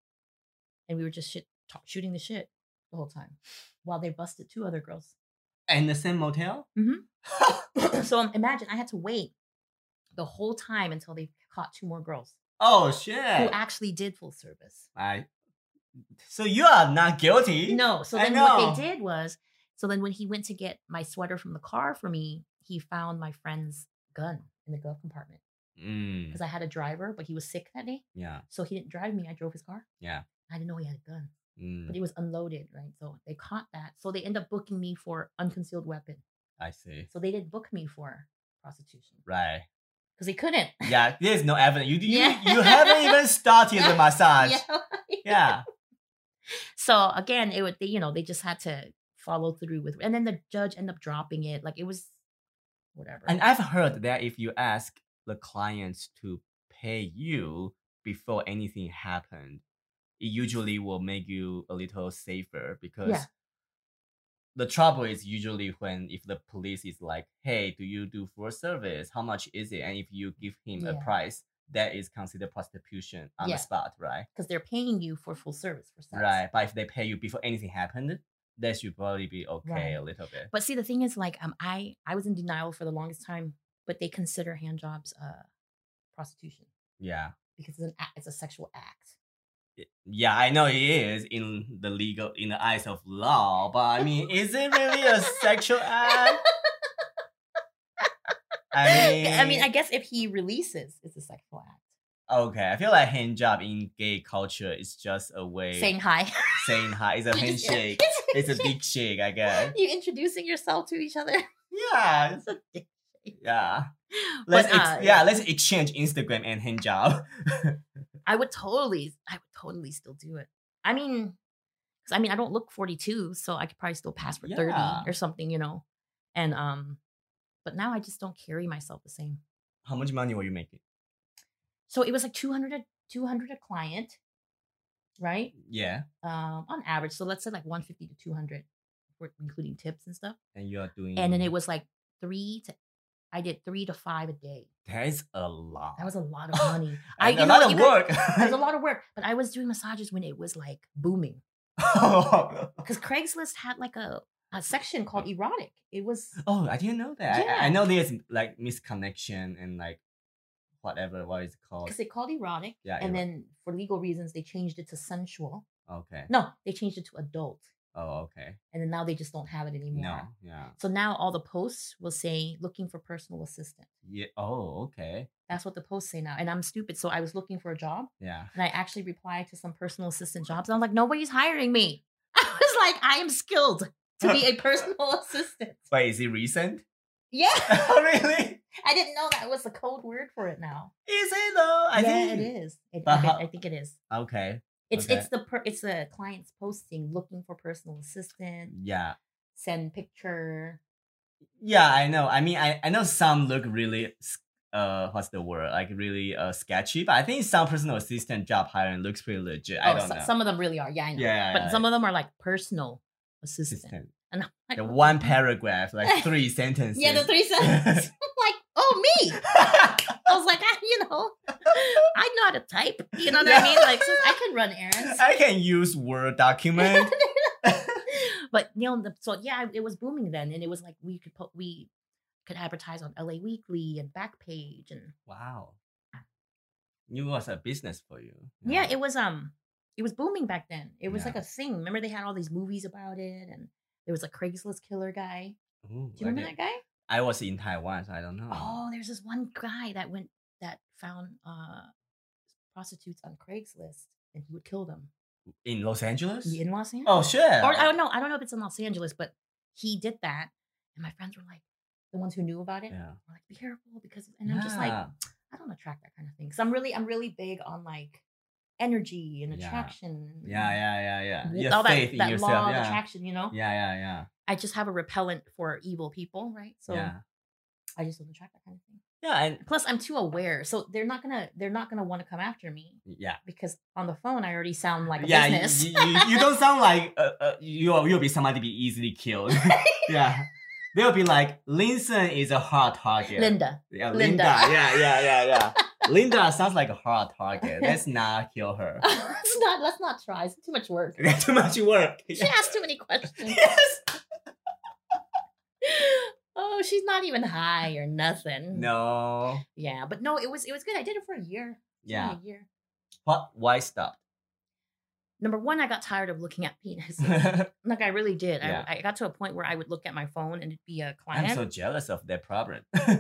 C: and we were just shit, talk, shooting the shit the whole time while they busted two other girls.
A: In the same motel?
C: Mhm. So um, imagine I had to wait the whole time until they caught two more girls.
A: Oh
C: who
A: shit!
C: actually did full service.
A: I. So you are not guilty.
C: No, so
A: I
C: then what
A: know.
C: they did was, so then when he went to get my sweater from the car for me, he found my friend's gun in the glove compartment
A: Mm,
C: because I had a driver, but he was sick that day,
A: yeah,
C: so he didn't drive me. I drove his car.
A: yeah.
C: I didn't know he had a gun,
A: Mm,
C: but it was unloaded, right? So they caught that. So they end up booking me for unconcealed weapon.
A: I see.
C: So they didn't book me for prostitution
A: Right.
C: because they couldn't.
A: Yeah, there's no evidence. You you,
C: Yeah.
A: you haven't even started the massage.
C: Yeah.
A: Yeah.
C: So again, it would they, you know, they just had to follow through with, and then the judge ended up dropping it. Like it was whatever.
A: And I've heard that if you ask the clients to pay you before anything happened, it usually will make you a little safer because
C: Yeah.
A: the trouble is usually when if the police is like, hey, do you do full service? How much is it? And if you give him a
C: Yeah.
A: price, that is considered prostitution on
C: Yeah.
A: the spot, right?
C: Because they're paying you for full service for sex.
A: Right. But if they pay you before anything happened, that should probably be okay
C: Right.
A: a little bit.
C: But see, the thing is, like, um, I I was in denial for the longest time, but they consider hand jobs uh prostitution
A: Yeah.
C: because it's an act, it's a sexual act.
A: It- Yeah, I know it is in the legal in the eyes of law, but I mean, is it really a sexual act? I mean,
C: I mean, I guess if he releases, it's a sexual act.
A: okay. I feel like hand job in gay culture is just a way
C: Saying hi.
A: saying hi. It's a
C: You just-
A: handshake. It's a dick shake, I guess.
C: You introducing yourself to each other.
A: Yeah,
C: It's a dick shake.
A: yeah. Let's
C: But,
A: ex-
C: uh,
A: yeah, let's exchange Instagram and hand job.
C: I would totally, I would totally still do it. I mean, 'cause I mean, I don't look forty-two, so I could probably still pass for
A: Yeah.
C: thirty or something, you know. And um, but now I just don't carry myself the same.
A: How much money were you making?
C: So it was like two hundred a, two hundred a client, right?
A: Yeah,
C: Um, on average. So let's say like one fifty to two hundred, for including tips and stuff.
A: and you're doing.
C: And then it was like three to, I did three to five a day.
A: That is a lot.
C: That was a lot of money.
A: I,
C: you
A: a
C: know
A: lot
C: what,
A: of
C: you
A: work.
C: It was a lot of work, but I was doing massages when it was like booming.
A: oh,
C: Because Craigslist had like a, a section called erotic. It was
A: I didn't know that. I- I,
C: Yeah.
A: know there's like misconnection and like whatever. What is it called?
C: because they called erotic,
A: Yeah,
C: and
A: ero-
C: then for legal reasons they changed it to sensual.
A: Okay.
C: No, they changed it to adult,
A: Oh, okay.
C: and then now they just don't have it anymore.
A: No. Yeah.
C: So now all the posts will say looking for personal assistant.
A: Yeah. Oh, okay.
C: That's what the posts say now. And I'm stupid, so I was looking for a job,
A: Yeah.
C: and I actually replied to some personal assistant jobs. And I'm like, nobody's hiring me. I was like, I am skilled to be a personal assistant.
A: But is it recent?
C: Yeah.
A: oh, really?
C: I didn't know that was the code word for it now.
A: Is it though? I
C: yeah,
A: think
C: it is. It,
A: But
C: I,
A: how-
C: I think it is.
A: Okay.
C: It's
A: Okay.
C: it's the per, it's the clients posting looking for personal assistant,
A: Yeah.
C: send picture.
A: Yeah, I know. I mean, I, I know some look really, s- uh, what's the word? Like really uh sketchy. But I think some personal assistant job hiring looks pretty legit. I
C: Oh,
A: don't
C: so-
A: know.
C: some of them really are. Yeah, I know.
A: Yeah,
C: but
A: yeah,
C: some of them are like personal assistant.
A: assistant.
C: And I'm like,
A: The
C: what
A: one
C: the-
A: paragraph, like three sentences.
C: Yeah, the three sentences. I'm like, oh me. I was like, I, you know, I know how to type. You know what I mean? Like, since I can run errands.
A: I can use Word document.
C: But you know, the, so yeah, it was booming then, and it was like we could put we could advertise on L A Weekly and Backpage, and
A: Wow. It was a business for you.
C: yeah, it was um, it was booming back then. It was
A: Yeah.
C: like a thing. Remember they had all these movies about it, and there was a Craigslist killer guy.
A: Ooh,
C: Do you remember
A: I,
C: that guy?
A: I was in Taiwan, so I don't know.
C: Oh, there's this one guy that went that found uh prostitutes on Craigslist, and he would kill them
A: In Los Angeles?
C: in Los Angeles.
A: Oh, shit.
C: Or I don't know. I don't know if it's in Los Angeles, but he did that, and my friends were like, the ones who knew about it,
A: Yeah.
C: were like, be careful because, and I'm just like,
A: Yeah.
C: I don't attract that kind of thing. Because I'm really, I'm really big on like energy and
A: Yeah.
C: attraction. and
A: Yeah, yeah, yeah, yeah.
C: w-
A: Your
C: all that,
A: faith in
C: that
A: yourself.
C: law of
A: yeah.
C: attraction, you know.
A: yeah, yeah, yeah.
C: I just have a repellent for evil people, right? So
A: yeah.
C: I just don't attract that kind of thing.
A: Yeah, and
C: Plus, I'm too aware, so they're not gonna, they're not gonna want to come after me
A: yeah.
C: because on the phone I already sound like a
A: yeah, you,
C: business.
A: you, you, you don't sound like uh, uh, you'll, you'll be somebody to be easily killed. yeah. They'll be like, Linson is a hard target.
C: Linda.
A: Yeah,
C: Linda.
A: Linda. Yeah, yeah, yeah, yeah. Linda sounds like a hard target. Let's not kill her.
C: let's not, let's not try. It's too much work.
A: Too much work.
C: She
A: Yeah.
C: asks too many questions.
A: Yes.
C: Oh, she's not even high or nothing.
A: No.
C: Yeah, but no, it was it was good. I did it for a year. It's
A: Yeah.
C: only a year.
A: What? Why stop?
C: Number one, I got tired of looking at penises. Like I really did.
A: Yeah.
C: I, I got to a point where I would look at my phone and it'd be a
A: I'm
C: client.
A: so jealous of that problem.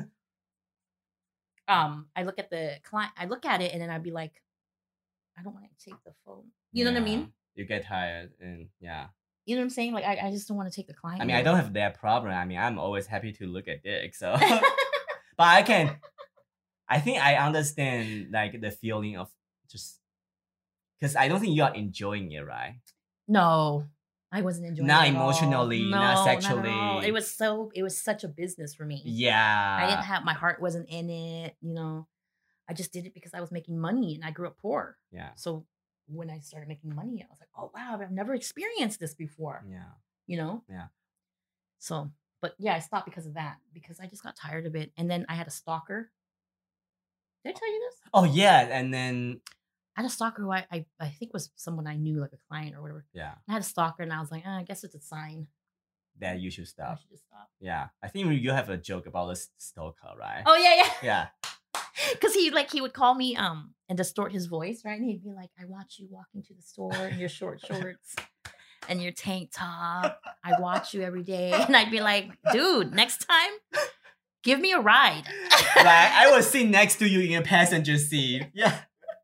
C: um, I look at the client. I look at it and then I'd be like, I don't want to take the phone. You know what I
A: Yeah.
C: mean?
A: You get tired, and yeah.
C: You know what I'm saying? Like I, I just don't want to take the client.
A: I mean, I
C: anymore.
A: don't have that problem. I mean, I'm always happy to look at dick. So, but I can. I think I understand like the feeling of just because I don't think you are enjoying it, right?
C: No, I wasn't enjoying
A: Not
C: it at all.
A: emotionally,
C: no,
A: not
C: at all.
A: sexually.
C: It was so. It was such a business for me.
A: Yeah.
C: I didn't have my heart wasn't in it. You know, I just did it because I was making money and I grew up poor.
A: Yeah.
C: So when I started making money, I was like, oh wow, I've never experienced this before.
A: Yeah.
C: You know.
A: Yeah.
C: So, but yeah, I stopped because of that because I just got tired of it. And then I had a stalker. Did I tell you this?
A: Oh yeah, and then
C: I had a stalker who I, I I think was someone I knew, like a client or whatever.
A: yeah,
C: I had a stalker, and I was like, ah, I guess it's a sign.
A: that you should
C: I
A: stop.
C: should just stop.
A: Yeah, I think you have a joke about the stalker, right?
C: Oh yeah, yeah.
A: Yeah.
C: Because he like he would call me um and distort his voice, right? And he'd be like, I watch you walking to the store in your short shorts and your tank top. I watch you every day. And I'd be like, dude, next time, give me a ride.
A: Right, I will sit next to you in a passenger seat. Yeah,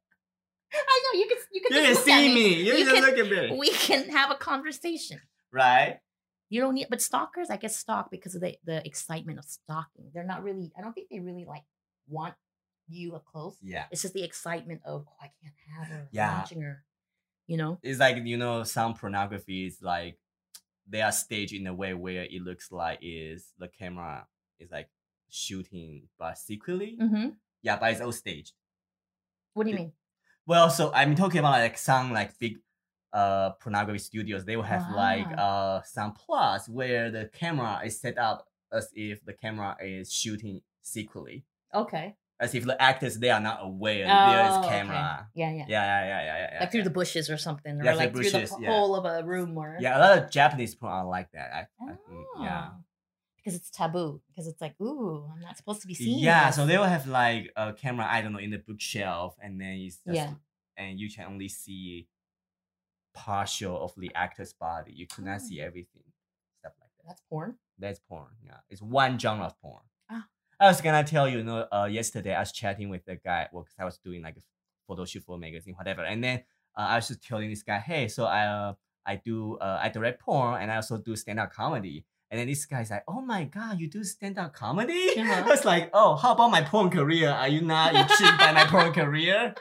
C: I know you can you can
A: you
C: just
A: can
C: look at
A: see me. You,
C: You
A: can
C: can-
A: look at me.
C: We can have a conversation.
A: Right?
C: You don't need, but stalkers, I guess, stalk because of the, the excitement of stalking. They're not really, I don't think they really like want you up close.
A: Yeah.
C: It's just the excitement of, oh, I can't have her, I'm
A: Yeah.
C: watching her, you know?
A: It's like, you know, some pornography is like they are staged in a way where it looks like is the camera is like shooting but secretly.
C: Mm-hmm.
A: Yeah, but it's all staged.
C: What do you
A: It-
C: mean?
A: Well, so I'm talking about like some like big uh pornography studios. They will have like uh some plots where the camera is set up as if the camera is shooting secretly,
C: Okay.
A: as if the actors they are not aware
C: Oh,
A: there is
C: okay.
A: camera.
C: Yeah, yeah.
A: Yeah, yeah, yeah, yeah, yeah.
C: Like through
A: yeah.
C: the bushes or something,
A: Yeah,
C: or like
A: through
C: through
A: bushes,
C: the
A: yeah.
C: hole of a room or
A: Yeah, a lot of Japanese porn are like that. I, I think, yeah.
C: Oh. Because it's taboo. Because it's like, ooh, I'm not supposed to be seeing
A: Yeah,
C: this.
A: so they will have like a camera, I don't know, in the bookshelf, and then it's just,
C: Yeah.
A: and you can only see partial of the actor's body. You could not see
C: Oh.
A: everything, stuff like that.
C: That's porn.
A: That's porn. Yeah, it's one genre of porn.
C: Ah.
A: I was gonna tell you, you know, uh, yesterday I was chatting with the guy. Well, because I was doing like a photo shoot for a magazine, whatever. And then uh, I was just telling this guy, hey, so I uh, I do uh, I direct porn and I also do stand up comedy. And then this guy's like, oh my god, you do stand up comedy?
C: Uh-huh.
A: I was like, oh, how about my porn career? Are you not intrigued by my porn career?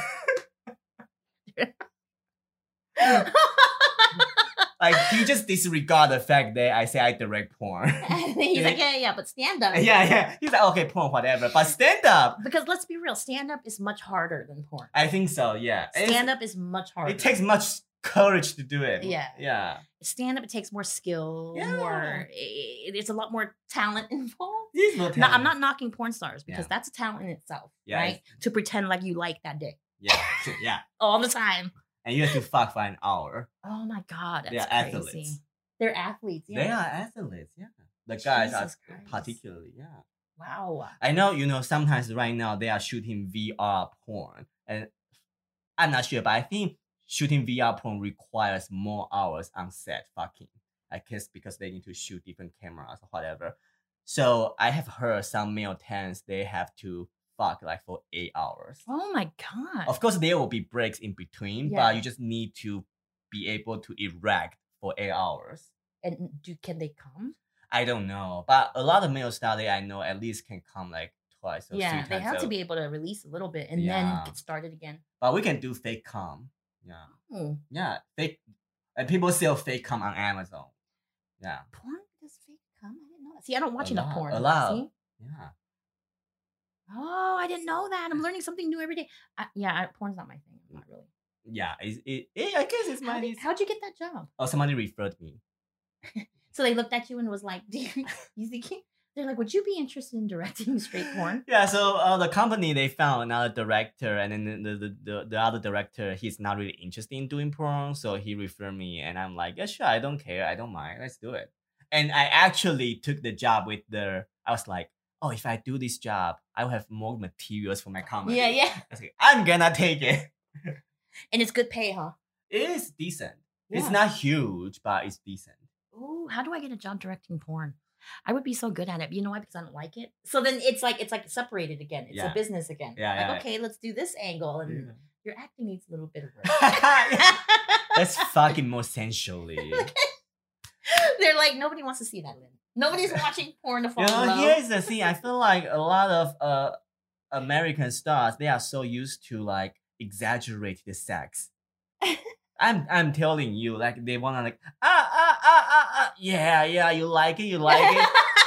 A: Like he just disregard the fact that I say I direct porn.
C: And he's
A: Yeah.
C: like, yeah, yeah, but stand up.
A: yeah, yeah. He's like, okay, porn, whatever. But stand up,
C: Because let's be real, stand up is much harder than porn.
A: I think so. Yeah, And it's-
C: Stand up is much harder.
A: It takes much courage to do it.
C: Yeah.
A: yeah.
C: stand up. It takes more skill,
A: Yeah.
C: more. It, it's a lot more talent involved.
A: These will
C: No,
A: tell
C: I'm
A: you.
C: not knocking porn stars because
A: Yeah.
C: that's a talent in itself,
A: Yeah,
C: right? To pretend like you like that dick
A: Yeah, yeah.
C: all the time.
A: And you have to fuck for an hour.
C: Oh my god, that's
A: They are
C: crazy.
A: athletes.
C: They're athletes. Yeah.
A: They are athletes. Yeah, the guys
C: Jesus
A: are
C: Christ.
A: particularly. Yeah.
C: Wow.
A: I know, you know, sometimes right now they are shooting V R porn. And I'm not sure, but I think shooting V R porn requires more hours on set fucking. I guess because they need to shoot different cameras or whatever. So I have heard some male talents, they have to fuck like for eight hours.
C: Oh my god.
A: Of course, there will be breaks in between,
C: Yeah.
A: but you just need to be able to erect for eight hours.
C: And do can they come?
A: I don't know, but a lot of male stars that I know at least can come like twice or
C: Yeah,
A: three
C: they
A: times.
C: have
A: a-
C: to be able to release a little bit and
A: Yeah.
C: then get started again.
A: But we can do fake cum. Yeah,
C: Oh,
A: yeah, fake. And people sell fake cum on Amazon. Yeah,
C: porn does fake come? I didn't know that. See, I don't watch
A: A
C: enough
A: lot,
C: porn.
A: a lot.
C: See?
A: yeah.
C: Oh, I didn't know that. I'm learning something new every day. I, yeah, I, porn's not my thing. Not really.
A: Yeah, it, it, it, I guess it's
C: How
A: my.
C: did, how'd you get that job?
A: Oh, somebody referred me.
C: So they looked at you and was like, "Do you, you think?" They're like, "Would you be interested in directing straight porn?"
A: Yeah, so uh, the company they found another director, and then the, the the the other director he's not really interested in doing porn, so he referred me, and I'm like, yeah, sure, I don't care, I don't mind, let's do it. And I actually took the job with the. I was like, oh, if I do this job, I will have more materials for my comedy.
C: Yeah, yeah.
A: I was like, I'm gonna take it.
C: And it's good pay, huh?
A: It is decent. It's
C: Yeah.
A: not huge, but it's decent.
C: Ooh, how do I get a job directing porn? I would be so good at it. You know why? Because I don't like it. So then it's like it's like separated again. It's
A: Yeah.
C: a business again.
A: Yeah,
C: like,
A: yeah, yeah.
C: okay, let's do this angle, and
A: Yeah.
C: your acting needs a little bit of work.
A: Let's fucking more sensually.
C: They're like, nobody wants to see that, Lynn. Nobody's watching porn to fall
A: You
C: in
A: know,
C: love.
A: here's the thing. I feel like a lot of uh American stars, they are so used to like exaggerate the sex. I'm I'm telling you, like they wanna like ah ah ah ah ah yeah yeah you like it you like it.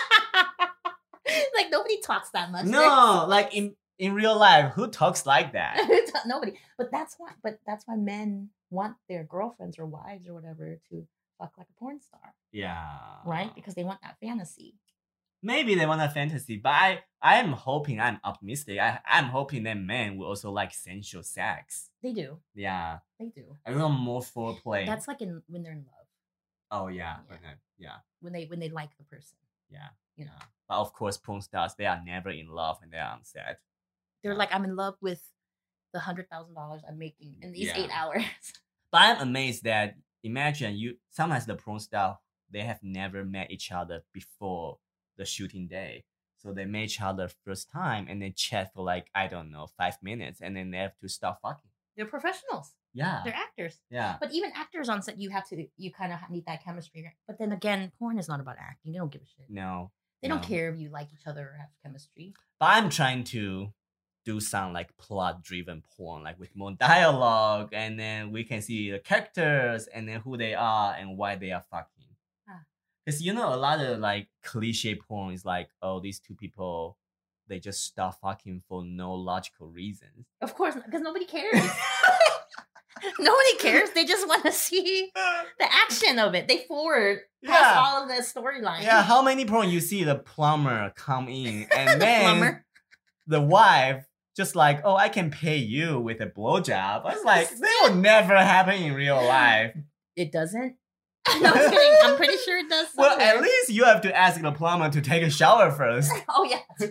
C: Like nobody talks that much.
A: No, like in in real life, who talks like that?
C: Nobody. But that's why. But that's why men want their girlfriends or wives or whatever to fuck like a porn star,
A: Yeah,
C: right? Because they want that fantasy.
A: maybe they want a fantasy, but I I am hoping I'm optimistic. I I'm hoping that men will also like sensual sex.
C: They do.
A: Yeah,
C: They do.
A: I want more foreplay.
C: That's like in when they're in love,
A: oh yeah,
C: Yeah.
A: okay, yeah,
C: when they when they like the person.
A: yeah.
C: You know,
A: But of course, porn stars, they are never in love when they are on set.
C: they're like, I'm in love with the hundred thousand dollars I'm making in these
A: Yeah.
C: eight hours.
A: But I'm amazed that imagine you sometimes the porn star, they have never met each other before the shooting day. So they met each other first time and then chat for like, I don't know, five minutes and then they have to start fucking.
C: They're professionals.
A: Yeah.
C: They're actors.
A: Yeah.
C: But even actors on set, you have to, you kind of need that chemistry. right? But then again, porn is not about acting. They don't give a shit.
A: No.
C: They don't
A: no.
C: care if you like each other or have chemistry.
A: But I'm trying to do some like plot driven porn, like with more dialogue, and then we can see the characters and then who they are and why they are fucking.
C: Ah.
A: Because you know, a lot of like cliche porn is like, oh, these two people, they just start fucking for no logical reasons.
C: Of course, because nobody cares. Nobody cares. They just want to see the action of it. They forward past
A: Yeah.
C: all of the storyline.
A: Yeah, how many porn you see the plumber come in and then
C: Plumber.
A: the wife just like, oh, I can pay you with a blowjob. I was like, that will never happen in real life.
C: It doesn't. No, I'm kidding. I'm pretty sure it does.
A: Well,
C: somewhere.
A: at least you have to ask the plumber to take a shower first.
C: Oh yeah.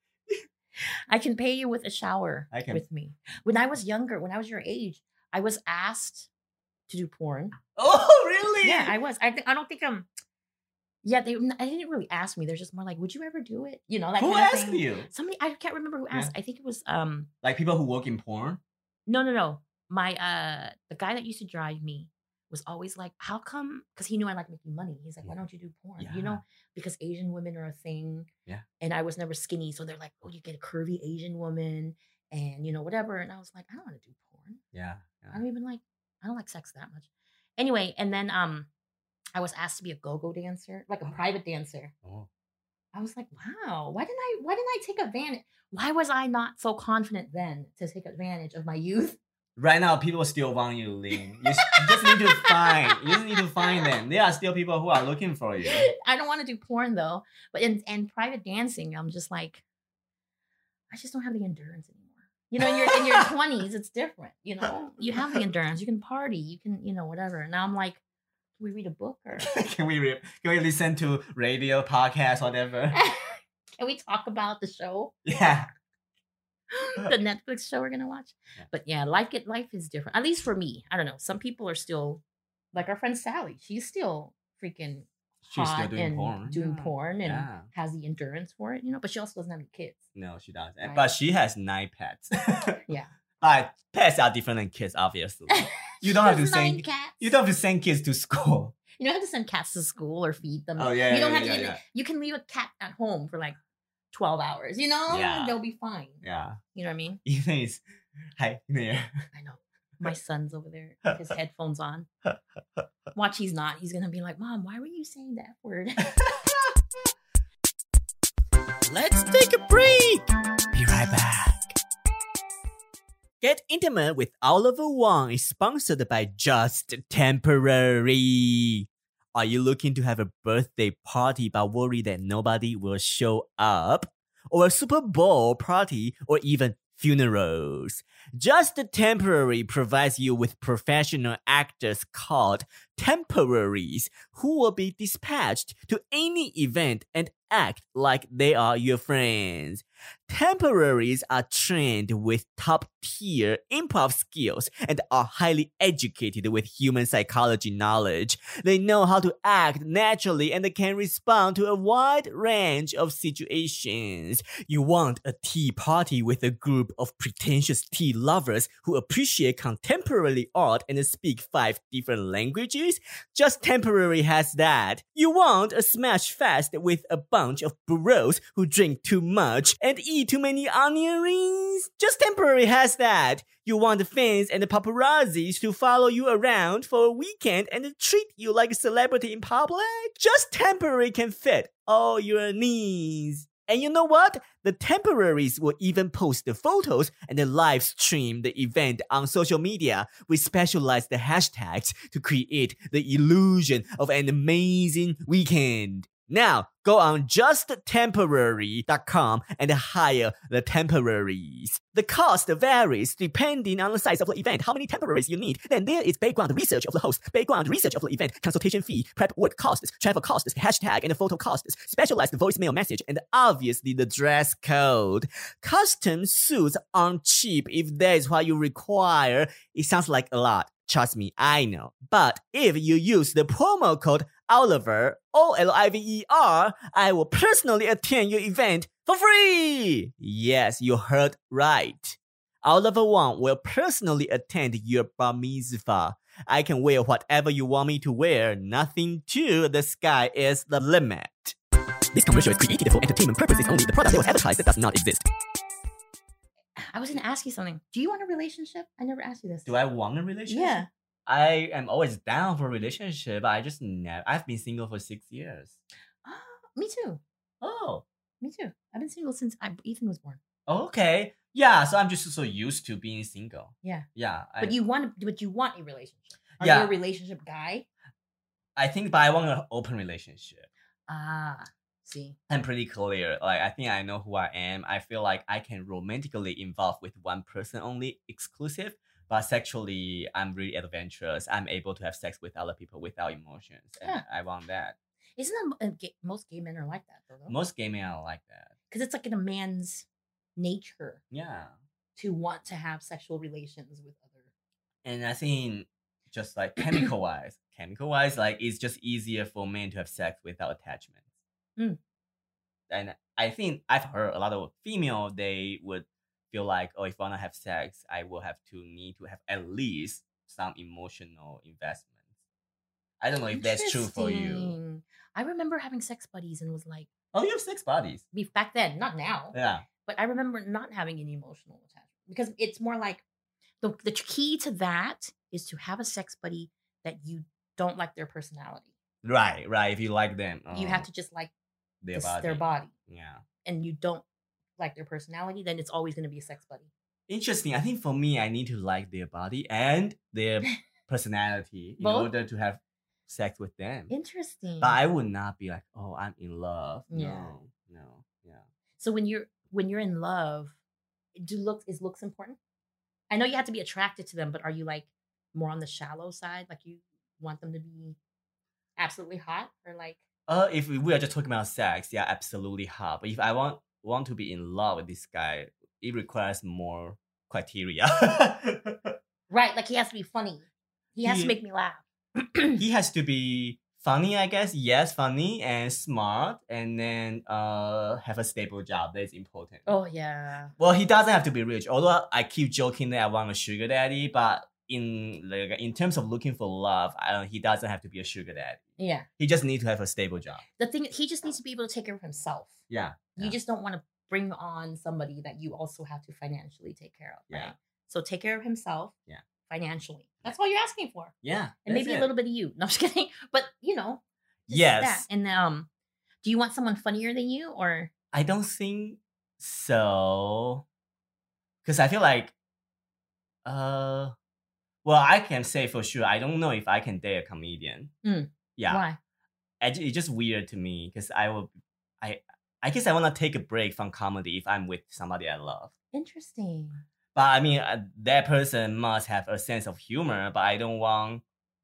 C: I can pay you with a shower
A: I can-
C: with me. When I was younger, when I was your age, I was asked to do porn.
A: Oh, really?
C: Yeah, I was. I think I don't think I'm. Yeah, they. I didn't really ask me. They're just more like, "Would you ever do it?" You know, that
A: Who
C: kind of
A: asked
C: thing.
A: you?
C: Somebody. I can't remember who asked. I think it was um.
A: Like people who work in porn?
C: No, no, no. My uh, the guy that used to drive me was always like, "How come?" Because he knew I like making money. He's like, "Why
A: Yeah.
C: don't you do porn?"
A: Yeah.
C: You know, because Asian women are a thing.
A: Yeah.
C: And I was never skinny, so they're like, "Oh, you get a curvy Asian woman, and you know whatever." And I was like, "I don't want to do porn.
A: Yeah.
C: I don't even like. I don't like sex that much." Anyway, and then um, I was asked to be a go-go dancer, like a
A: Oh.
C: private dancer.
A: Oh.
C: I was like, "Wow, why didn't I? Why didn't I take advantage? Why was I not so confident then to take advantage of my youth?"
A: Right now, people still want you, Lynn. You s- you just need to find. You just need to find them. There are still people who are looking for you.
C: I don't want to do porn though, but in and private dancing, I'm just like, I just don't have the endurance anymore. You know, in your in your twenties, it's different. You know, you have the endurance. You can party. You can, you know, whatever. Now I'm like, can we read a book or
A: Can we re- can we listen to radio, podcast, whatever?
C: can we talk about the show,
A: Yeah.
C: the Netflix show we're gonna watch?
A: Yeah.
C: But yeah, life get life is different. At least for me, I don't know. Some people are still like our friend Sally. She's still freaking
A: She's still
C: hot
A: doing
C: and
A: porn.
C: doing
A: Yeah.
C: porn and
A: Yeah.
C: has the endurance for it, you know. But she also doesn't have any kids.
A: No, she doesn't.
C: Right.
A: But she has nine pets.
C: Yeah.
A: But pets are different than kids, obviously. You don't have to
C: There's nine
A: send.
C: cats.
A: You don't have to send kids to school.
C: You don't have to send cats to school or feed them.
A: Oh, yeah,
C: You don't
A: yeah,
C: have
A: yeah,
C: to.
A: yeah.
C: You can leave a cat at home for like twelve hours. You know,
A: Yeah.
C: they'll be fine.
A: Yeah.
C: You know what I mean?
A: Ethan is. Hi, there.
C: I know. My son's over there, with his headphones on. Watch, he's not. He's gonna be like, "Mom, why were you saying that word?"
A: Let's take a break. Be right back. Get Intimate with Oliver Wang is sponsored by Just Temporary. Are you looking to have a birthday party but worry that nobody will show up? Or a Super Bowl party or even funerals? Just Temporary provides you with professional actors called temporaries who will be dispatched to any event and act like they are your friends. Temporaries are trained with top-tier improv skills and are highly educated with human psychology knowledge. They know how to act naturally and can respond to a wide range of situations. You want a tea party with a group of pretentious tea lovers who appreciate contemporary art and speak five different languages? Just Temporary has that. You want a smash fest with a bunch of bros who drink too much and eat too many onion rings? Just Temporary has that. You want the fans and the paparazzis to follow you around for a weekend and treat you like a celebrity in public? Just Temporary can fit all your needs. And you know what? The Temporaries will even post the photos and then live stream the event on social media with specialized hashtags to create the illusion of an amazing weekend. Now, go on just temporary dot com and hire the temporaries. The cost varies depending on the size of the event, how many temporaries you need. Then there is background research of the host, background research of the event, consultation fee, prep work costs, travel costs, hashtag and photo costs, specialized voicemail message, and obviously the dress code. Custom suits aren't cheap if that is what you require. It sounds like a lot. Trust me, I know. But if you use the promo code Oliver, O L I V E R, I will personally attend your event for free. Yes, you heard right. Oliver Wang will personally attend your bar mitzvah. I can wear whatever you want me to wear. Nothing to the sky is the limit. This commercial is created for entertainment purposes only. The product that was advertised does not exist.
C: I was going to ask you something. Do you want a relationship? I never asked you this.
A: Do I want a relationship?
C: Yeah.
A: I am always down for a relationship. I just never. I've been single for six years.
C: Oh, me too.
A: Oh,
C: Me too. I've been single since I, Ethan was born.
A: okay. Yeah, so I'm just so used to being single.
C: Yeah.
A: Yeah. I,
C: But you want, but you want a relationship. Are
A: Yeah.
C: you a relationship guy?
A: I think, but I want an open relationship.
C: Ah, see.
A: I'm pretty clear. Like, I think I know who I am. I feel like I can romantically involve with one person only, exclusive. But sexually, I'm really adventurous. I'm able to have sex with other people without emotions. And
C: Yeah.
A: I want that.
C: Isn't that uh, gay, most gay men are like that though?
A: Most gay men are like that.
C: Because it's like in a man's nature
A: Yeah.
C: to want to have sexual relations with other.
A: And I think just like chemical wise, chemical wise, like it's just easier for men to have sex without attachments.
C: Mm.
A: And I think I've heard a lot of female, they would feel like, oh, if I want to have sex, I will have to need to have at least some emotional investments. I don't know if that's true for you.
C: Interesting. I remember having sex buddies and was like,
A: Oh, you have sex buddies.
C: be- back then, not now,
A: Yeah.
C: but I remember not having any emotional attachment because it's more like the, the key to that is to have a sex buddy that you don't like their personality.
A: Right, right. If you like them,
C: You
A: oh,
C: have to just like
A: their
C: this-
A: body.
C: their body,
A: Yeah.
C: and you don't like their personality, then it's always going to be a sex buddy.
A: Interesting. I think for me, I need to like their body and their personality in
C: Both?
A: order to have sex with them.
C: Interesting.
A: But I would not be like, oh, I'm in love.
C: Yeah.
A: No, no, yeah.
C: So when you're when you're in love, do looks is looks important? I know you have to be attracted to them, but are you like more on the shallow side? Like you want them to be absolutely hot, or like
A: Uh, if we we are just talking about sex, yeah, absolutely hot. But if I want want to be in love with this guy, it requires more criteria.
C: right? Like he has to be funny. He has
A: He-
C: to make me laugh.
A: He has to be funny, I guess. Yes, funny and smart, and then uh have a stable job. That is important.
C: Oh yeah.
A: Well, he doesn't have to be rich. Although I keep joking that I want a sugar daddy, but in like in terms of looking for love, I don't, he doesn't have to be a sugar daddy.
C: Yeah.
A: He just needs to have a stable job.
C: The thing he just needs to be able to take care of himself.
A: Yeah.
C: You
A: Yeah.
C: just don't want to bring on somebody that you also have to financially take care of. Right?
A: Yeah.
C: So take care of himself.
A: Yeah.
C: Financially. That's what you're asking for.
A: Yeah.
C: And maybe a little bit of you. No, I'm just kidding. But you know, just
A: Yes.
C: that. And um, do you want someone funnier than you, or
A: I don't think so. Because I feel like, uh, well, I can say for sure, I don't know if I can date a comedian.
C: Mm.
A: Yeah.
C: why?
A: I ju- it's just weird to me because I will, I, I guess I want to take a break from comedy if I'm with somebody I love.
C: Interesting.
A: But I mean, uh, that person must have a sense of humor, but I don't want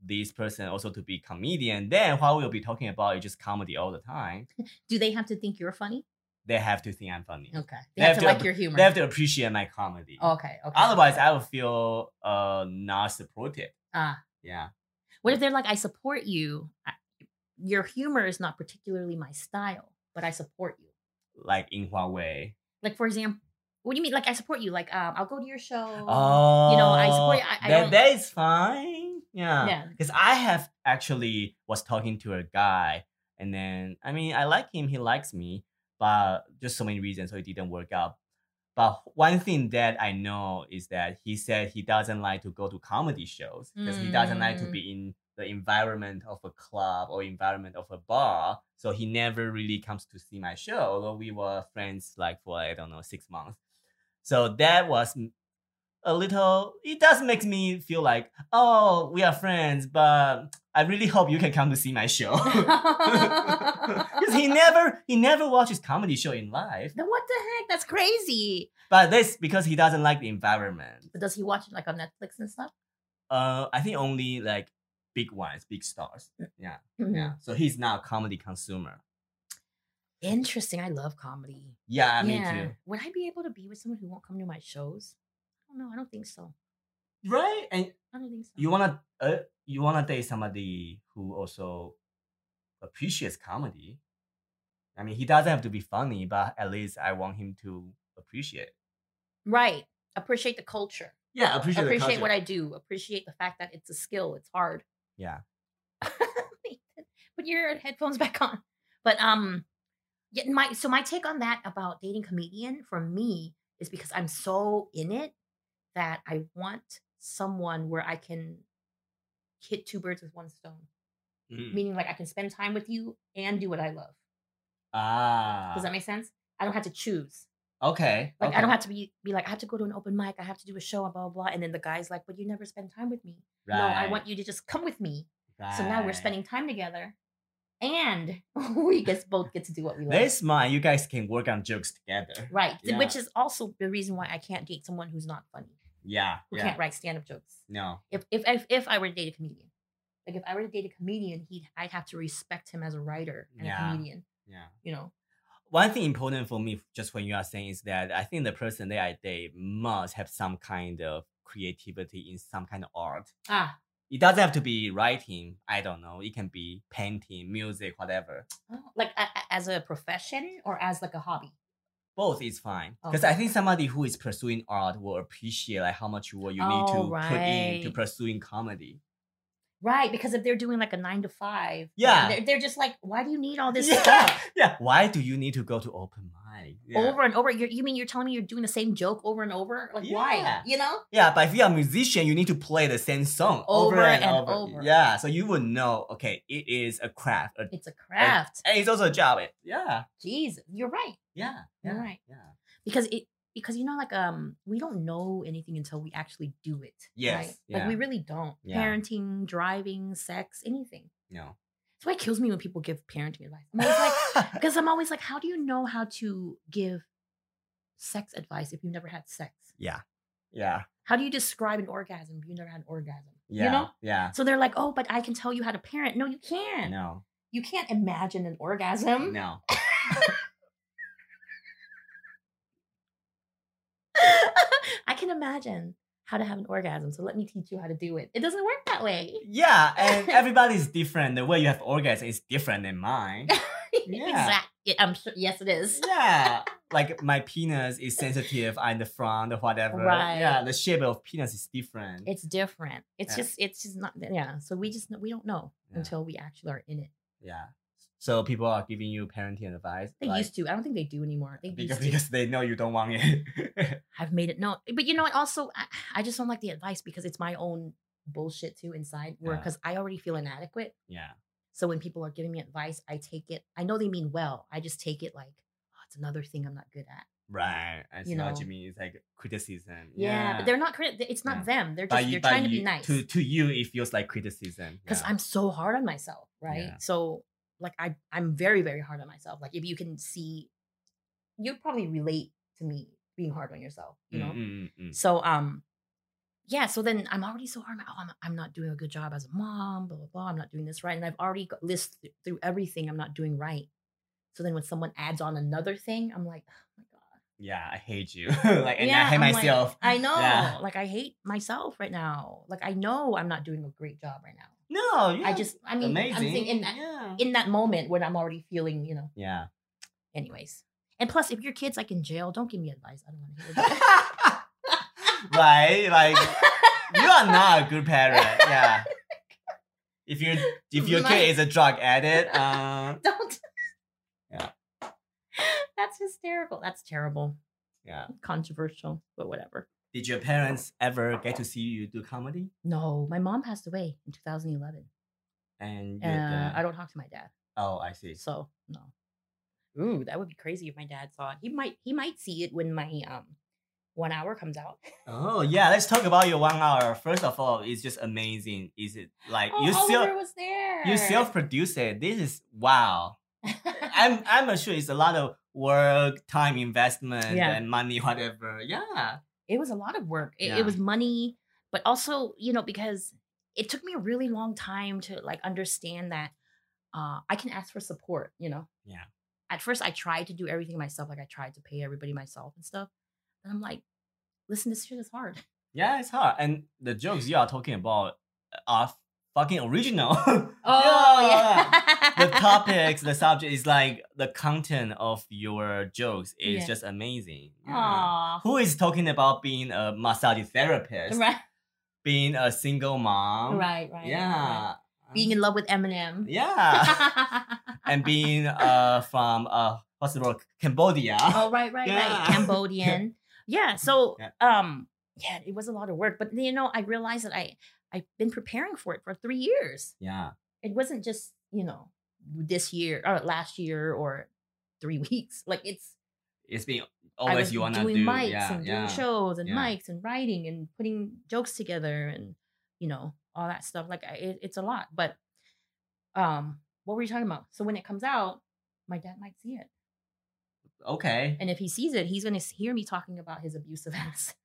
A: this person also to be comedian, then what we'll be talking about is just comedy all the time.
C: Do they have to think you're funny?
A: They have to think I'm funny.
C: Okay.
A: They
C: They, have,
A: have
C: to
A: to
C: like
A: ap-
C: your humor.
A: They have to appreciate my comedy.
C: okay. Okay.
A: Otherwise, I would feel uh not supported.
C: Ah.
A: Yeah.
C: What if they're like, I support you. I, your humor is not particularly my style, but I support you.
A: Like in what way?
C: Like, for example, what do you mean? Like, I support you. Like, um, I'll go to your show.
A: Oh,
C: you know, I support you. I, I
A: that,
C: don't.
A: that is fine. Yeah.
C: Yeah.
A: Because I have actually was talking to a guy, and then I mean I like him, he likes me, but just so many reasons, so it didn't work out. But one thing that I know is that he said he doesn't like to go to comedy shows because he doesn't like to
C: Mm.
A: be in the environment of a club or environment of a bar. So he never really comes to see my show, although we were friends like for I don't know six months. So that was a little. It does make me feel like, oh, we are friends, but I really hope you can come to see my show. Because he never he never watches comedy show in life.
C: Then what the heck? That's crazy.
A: But that's because he doesn't like the environment.
C: But does he watch it like on Netflix and stuff?
A: Uh, I think only like big ones, big stars. Yeah, yeah. So he's not a comedy consumer.
C: Interesting. I love comedy.
A: Yeah, me
C: yeah.
A: too.
C: Would I be able to be with someone who won't come to my shows? I don't know. I don't think so.
A: Right? And
C: I don't think so.
A: you wanna uh, you wanna date somebody who also appreciates comedy. I mean, he doesn't have to be funny, but at least I want him to appreciate.
C: Right. Appreciate the culture.
A: Yeah, appreciate, the
C: Appreciate
A: culture.
C: what I do. Appreciate the fact that it's a skill. It's hard.
A: Yeah.
C: Put your headphones back on. But um, yeah, my so my take on that about dating comedian for me is because I'm so in it that I want someone where I can hit two birds with one stone.
A: Mm.
C: Meaning, like I can spend time with you and do what I love.
A: Ah.
C: Does that make sense? I don't have to choose.
A: Okay.
C: Like
A: okay.
C: I don't have to be be like I have to go to an open mic. I have to do a show. Blah blah blah. And then the guy's like, "But you never spend time with me."
A: Right.
C: No, I want you to just come with me.
A: Right.
C: So now we're spending time together, and we just both get to do what we love.
A: Very smart. You guys can work on jokes together.
C: Right.
A: Yeah.
C: Which is also the reason why I can't date someone who's not funny,
A: Yeah.
C: who
A: yeah.
C: can't write stand-up jokes.
A: No.
C: If, if if if I were to date a comedian, like if I were to date a comedian, he'd I'd have to respect him as a writer and
A: Yeah.
C: a comedian.
A: Yeah.
C: You know.
A: One thing important for me, just when you are saying, is that I think the person that I date must have some kind of creativity in some kind of art.
C: Ah.
A: It doesn't have to be writing. I don't know. It can be painting, music, whatever.
C: Oh, like a, a- as a profession or as like a hobby.
A: Both is fine. Because
C: Okay.
A: I think somebody who is pursuing art will appreciate like how much work you need to
C: Oh,
A: put in to
C: right.
A: pursuing comedy.
C: Right, because if they're doing like a nine to five,
A: Yeah.
C: they're, they're just like, why do you need all this
A: yeah.
C: stuff
A: yeah. Why do you need to go to open mic? Yeah.
C: over and over? You're, you mean you're telling me you're doing the same joke over and over? Like why?
A: Yeah.
C: You know?
A: Yeah, but if you're a musician, you need to play the same song over,
C: Over
A: and,
C: and
A: over.
C: over.
A: Yeah, so you would know, okay, it is a craft. a-
C: It's a craft.
A: and it's also a job. It- Yeah,
C: Jesus, you're right.
A: yeah,
C: You're
A: yeah,
C: right.
A: Yeah.
C: Because it because you know like um we don't know anything until we actually do it.
A: Yes,
C: Right?
A: yeah.
C: Like we really don't.
A: Yeah.
C: Parenting, driving, sex, anything.
A: No.
C: That's why it kills me when people give parenting advice. I'm always like, because I'm always like, how do you know how to give sex advice if you've never had sex?
A: yeah, yeah,
C: How do you describe an orgasm if you never had an orgasm?
A: yeah.
C: You know?
A: Yeah.
C: So they're like, oh, but I can tell you how to parent. No, you can't.
A: No,
C: You can't imagine an orgasm.
A: no.
C: I can imagine how to have an orgasm. So let me teach you how to do it. It doesn't work that way.
A: Yeah, and everybody's different. The way you have orgasm is different than mine. Yeah.
C: Exactly. I'm sure. Yes, it is.
A: Yeah, like my penis is sensitive in the front or whatever.
C: Right.
A: Yeah, the shape of penis is different.
C: It's different. It's
A: Yeah.
C: just. It's just not. Yeah. So we just. We don't know
A: Yeah.
C: until we actually are in it.
A: Yeah. So people are giving you parenting advice.
C: They
A: like,
C: used to. I don't think they do anymore. They
A: because,
C: used to.
A: because they know you don't want it.
C: I've made it known. But you know what? Also, I, I just don't like the advice because it's my own bullshit too inside. Where
A: Yeah.
C: because I already feel inadequate.
A: yeah.
C: So when people are giving me advice, I take it. I know they mean well. I just take it like, oh, it's another thing I'm not good at.
A: Right. I see
C: You
A: what
C: know.
A: you mean. It's like criticism.
C: Yeah, but they're not. Crit- it's not
A: Yeah.
C: them. They're
A: But
C: just.
A: you-
C: They're
A: but
C: trying to
A: you-
C: be nice.
A: To to you, it feels like criticism.
C: Because
A: yeah.
C: I'm so hard on myself, right?
A: Yeah.
C: So like I I'm very very hard on myself. Like if you can see, you'd probably relate to me being hard on yourself, you know.
A: Mm, mm, mm, mm.
C: So um, yeah, so then I'm already so hard. Oh, I'm, I'm not doing a good job as a mom, blah, blah, blah. I'm not doing this right. And I've already got list th- through everything I'm not doing right. So then when someone adds on another thing, I'm like, oh my God.
A: Yeah, I hate you. Like, and I
C: Yeah,
A: hate
C: I'm like,
A: myself.
C: I know.
A: Yeah.
C: Like, I hate myself right now. Like, I know I'm not doing a great job right now.
A: No, yeah.
C: I just, I mean,
A: amazing.
C: I'm saying in that,
A: yeah.
C: in that moment when I'm already feeling, you know,
A: yeah.
C: anyways. And plus, if your kid's like in jail, don't give me advice. I don't want to hear that.
A: Right? Like, you are not a good parent. Yeah. If you if your
C: My-
A: kid is a drug addict, uh,
C: Don't.
A: Yeah.
C: That's hysterical. That's terrible.
A: yeah.
C: Controversial, but whatever.
A: Did your parents ever get to see you do comedy?
C: No, my mom passed away in two thousand eleven.
A: And
C: Uh,
A: your dad-
C: I don't talk to my dad,
A: oh, I see.
C: so no. Ooh, that would be crazy if my dad saw it. He might. He might see it when my um one hour comes out.
A: Oh yeah, let's talk about your one hour. First of all, it's just amazing. Is it like
C: Oh,
A: you
C: Oliver
A: self
C: was there.
A: you self produce it? This is wow. I'm I'm sure it's a lot of work, time investment,
C: Yeah.
A: and money, whatever. Yeah.
C: It was a lot of work. It,
A: Yeah.
C: it was money, but also, you know, because it took me a really long time to like understand that uh, I can ask for support, you know?
A: Yeah.
C: At first, I tried to do everything myself. Like I tried to pay everybody myself and stuff. And I'm like, listen, this shit is hard.
A: Yeah, it's hard. And the jokes you are talking about are fucking original.
C: Oh, yeah.
A: The topics, the subject is like the content of your jokes is
C: Yeah.
A: just amazing. Yeah.
C: Aw.
A: Who is talking about being a massage therapist,
C: Right,
A: being a single mom?
C: right, right. right,
A: Yeah.
C: right. Being in love with Eminem.
A: Yeah. And being uh from uh what's the word? Cambodia.
C: Oh, right, right,
A: Yeah.
C: right. Cambodian. Yeah. So,
A: Yeah.
C: um, yeah, it was a lot of work, but you know, I realized that I I've been preparing for it for three years.
A: Yeah.
C: It wasn't just you know this year or last year or three weeks. Like it's
A: It's been
C: I
A: always
C: was
A: you wanna
C: doing
A: do.
C: mics
A: yeah,
C: and
A: yeah.
C: doing shows and
A: yeah.
C: mics and writing and putting jokes together and you know all that stuff. Like I, it, it's a lot. But um, what were you talking about? So when it comes out, my dad might see it.
A: Okay.
C: And if he sees it, he's going to hear me talking about his abusive ass.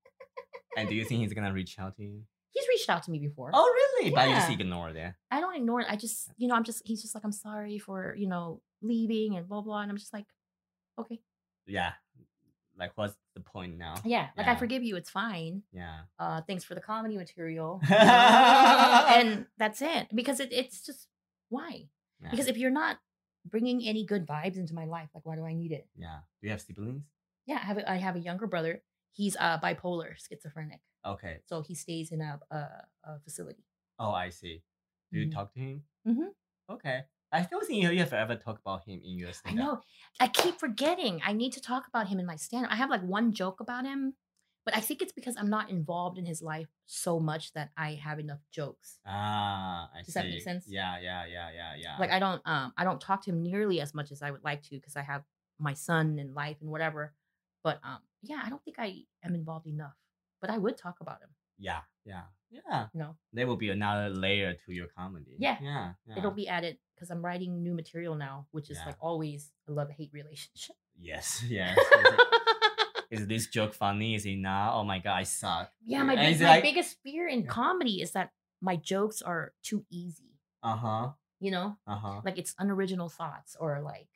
A: And do you think he's gonna reach out to you?
C: He's reached out to me before.
A: Oh really? But you just
C: Yeah.
A: ignore that.
C: I don't ignore it. I just, you know, I'm just, he's just like, I'm sorry for, you know, leaving and blah, blah. And I'm just like, okay.
A: Yeah. Like what's the point now?
C: Yeah. Like, I
A: Yeah.
C: forgive you. It's fine.
A: Yeah.
C: Uh, thanks for the comedy material. you know? And that's it. Because it, it's just, why?
A: Yeah.
C: Because if you're not bringing any good vibes into my life, like, why do I need it?
A: Yeah. Do you have siblings?
C: Yeah. I have a, I have a younger brother. He's uh, bipolar, schizophrenic.
A: Okay.
C: So he stays in a, a, a facility.
A: Oh, I see. Do you
C: Mhm.
A: talk to him?
C: Mhm.
A: Okay. I still think you you have ever talked about him in your
C: I
A: stand
C: know. I keep forgetting. I need to talk about him in my stand. I have like one joke about him, but I think it's because I'm not involved in his life so much that I have enough jokes.
A: Ah, I
C: Does
A: see.
C: that make sense?
A: Yeah, yeah, yeah, yeah, yeah.
C: Like I don't um I don't talk to him nearly as much as I would like to because I have my son and life and whatever. But um yeah, I don't think I am involved enough. But I would talk about him,
A: yeah, yeah, yeah.
C: you know.
A: There will be another layer to your comedy.
C: Yeah.
A: Yeah. yeah.
C: It'll be added because I'm writing new material now, which is
A: Yeah.
C: like always a love-hate relationship.
A: Yes, yes. Is, it- is this joke funny? Is it not? Oh my god, I suck.
C: Yeah, my,
A: And
C: big,
A: it's
C: my
A: like-
C: biggest fear in
A: Yeah.
C: comedy is that my jokes are too easy.
A: Uh-huh.
C: You know,
A: Uh-huh.
C: like it's unoriginal thoughts or like,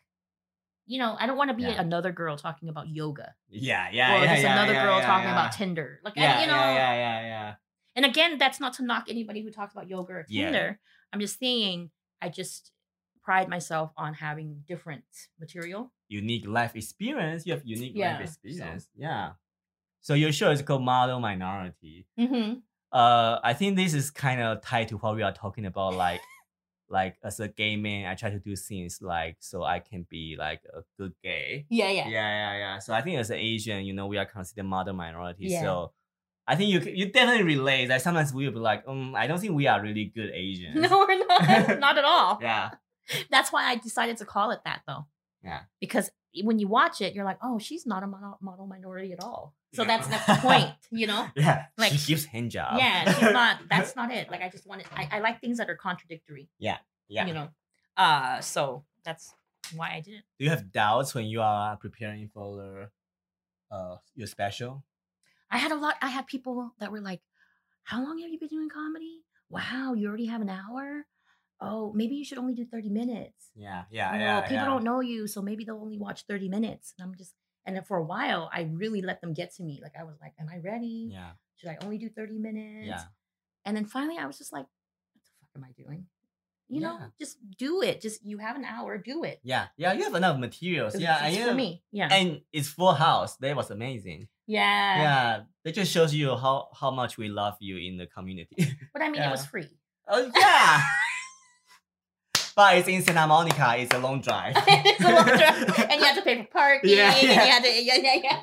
C: you know, I don't want to be
A: Yeah.
C: another girl talking about yoga
A: Yeah, yeah,
C: or
A: yeah.
C: just
A: yeah,
C: another
A: yeah,
C: girl
A: yeah,
C: talking
A: yeah.
C: about Tinder. Like, I-
A: Yeah,
C: you know,
A: yeah, yeah, yeah, yeah.
C: and again, that's not to knock anybody who talks about yoga or
A: Yeah.
C: Tinder. I'm just saying, I just pride myself on having different material.
A: Unique life experience. You have unique
C: Yeah,
A: life
C: so-
A: experience. Yeah. So your show is called Model Minority.
C: Mm-hmm.
A: Uh, I think this is kind of tied to what we are talking about. Like, like as a gay man, I try to do things like so I can be like a good gay.
C: Yeah,
A: Yeah,
C: yeah.
A: yeah, yeah. So I think as an Asian, you know, we are considered model minority.
C: Yeah.
A: So I think you c- you definitely relate. Like sometimes we will be like, um, I don't think we are really good Asians.
C: No, we're not. Not at all.
A: Yeah.
C: That's why I decided to call it that, though.
A: Yeah.
C: Because when you watch it, you're like, oh, she's not a model, model minority at all. So
A: Yeah.
C: that's that's the point, you know?
A: Yeah.
C: Like-
A: she gives hand job.
C: Yeah, she's not. That's not it. Like I just wanted. I, I like things that are contradictory.
A: Yeah.
C: You know. Uh, so that's why I did it.
A: Do you have doubts when you are preparing for the, uh your special?
C: I had a lot. I had people that were like, how long have you been doing comedy? Wow, you already have an hour? Oh, maybe you should only do thirty minutes.
A: Yeah, yeah,
C: Oh,
A: yeah.
C: people
A: yeah.
C: don't know you, so maybe they'll only watch thirty minutes. And I'm just, and then for a while, I really let them get to me. Like, I was like, am I ready?
A: Yeah,
C: Should I only do thirty minutes?
A: yeah.
C: And then finally, I was just like, what the fuck am I doing? You know,
A: Yeah.
C: just do it. Just, you have an hour, do it.
A: Yeah, yeah, you have enough materials.
C: It's-
A: Yeah,
C: it's
A: and
C: for
A: you-
C: me. Yeah.
A: And it's full house. That was amazing.
C: yeah.
A: Yeah, that just shows you how how much we love you in the community.
C: But I mean, it was
A: Yeah.
C: free.
A: Oh yeah. But it's in Santa Monica. It's a long drive.
C: It's a long drive. And you had to pay for parking.
A: Yeah,
C: And you
A: yeah.
C: had to, yeah, yeah, yeah.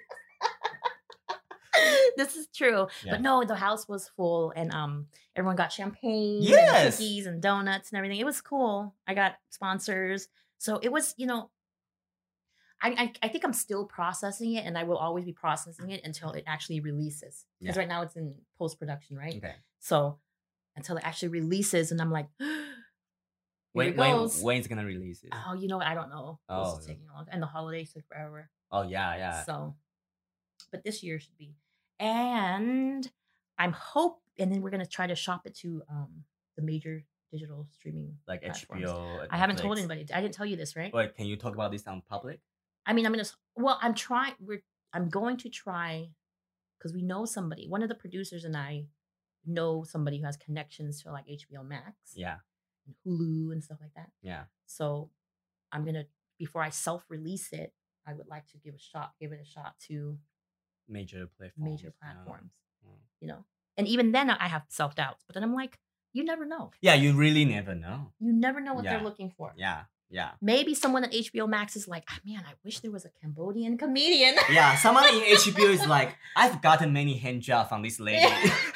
C: This is true.
A: Yeah.
C: But no, the house was full and um everyone got champagne
A: Yes.
C: and cookies and donuts and everything. It was cool. I got sponsors. So it was, you know, I, I I think I'm still processing it and I will always be processing it until it actually releases. Because
A: Yeah.
C: right now it's in post-production, right?
A: Okay.
C: So until it actually releases and I'm like, here
A: When,
C: it
A: when
C: goes.
A: when's it gonna release it?
C: Oh, you know what? I don't know. This
A: Oh,
C: is
A: yeah.
C: taking a long and the holidays took forever.
A: Oh yeah, yeah.
C: So, but this year should be. And I'm hope, and then we're gonna try to shop it to um the major digital streaming
A: Like
C: platforms.
A: H B O.
C: I haven't told
A: Netflix.
C: anybody. I didn't tell you this, right?
A: Wait, can you talk about this on public?
C: I mean, I'm gonna. s- Well, I'm trying. We're. I'm going to try, because we know somebody. One of the producers and I know somebody who has connections to like H B O Max,
A: Yeah,
C: and Hulu and stuff like that.
A: yeah.
C: So, I'm gonna before I self-release it, I would like to give a shot, give it a shot to
A: Major platforms.
C: major
A: yeah.
C: platforms.
A: Mm.
C: You know, and even then I have self doubts. But then I'm like, you never know.
A: Yeah, you really never know.
C: You never know what
A: Yeah.
C: they're looking for.
A: Yeah, yeah.
C: Maybe someone at H B O Max is like, ah, man, I wish there was a Cambodian comedian.
A: Yeah, someone in H B O is like, I've gotten many hand jobs from this lady.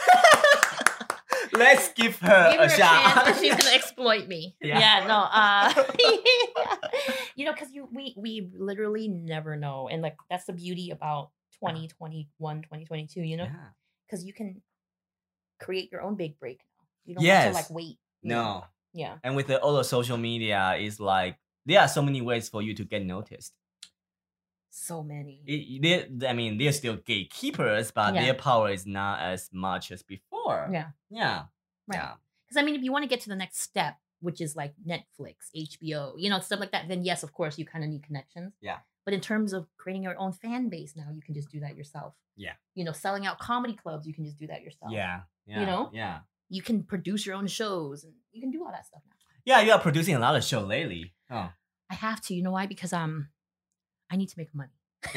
A: Let's give her
C: Give her
A: a
C: a
A: shot.
C: chance, but she's gonna exploit me.
A: Yeah.
C: Yeah, no. Uh, you know, because you we we literally never know, and like that's the beauty about twenty twenty-one, twenty twenty-two. You know,
A: Yeah.
C: because you can create your own big break now. You don't have
A: Yes.
C: to like wait. you know?
A: No.
C: Yeah.
A: And with the, all the social media, it's like there are so many ways for you to get noticed.
C: So many.
A: It, they- I mean, they're still gatekeepers, but
C: Yeah.
A: their power is not as much as before.
C: Yeah.
A: Yeah.
C: Right.
A: Yeah.
C: Because I mean, if you want to get to the next step, which is like Netflix, H B O, you know, stuff like that, then yes, of course, you kind of need connections.
A: Yeah.
C: But in terms of creating your own fan base now, you can just do that yourself.
A: Yeah.
C: You know, selling out comedy clubs, you can just do that yourself.
A: Yeah. Yeah.
C: know?
A: Yeah.
C: You can produce your own shows and you can do all that stuff now.
A: Yeah, you are producing a lot of show lately. Oh.
C: I have to. You know why? Because um, I need to make money.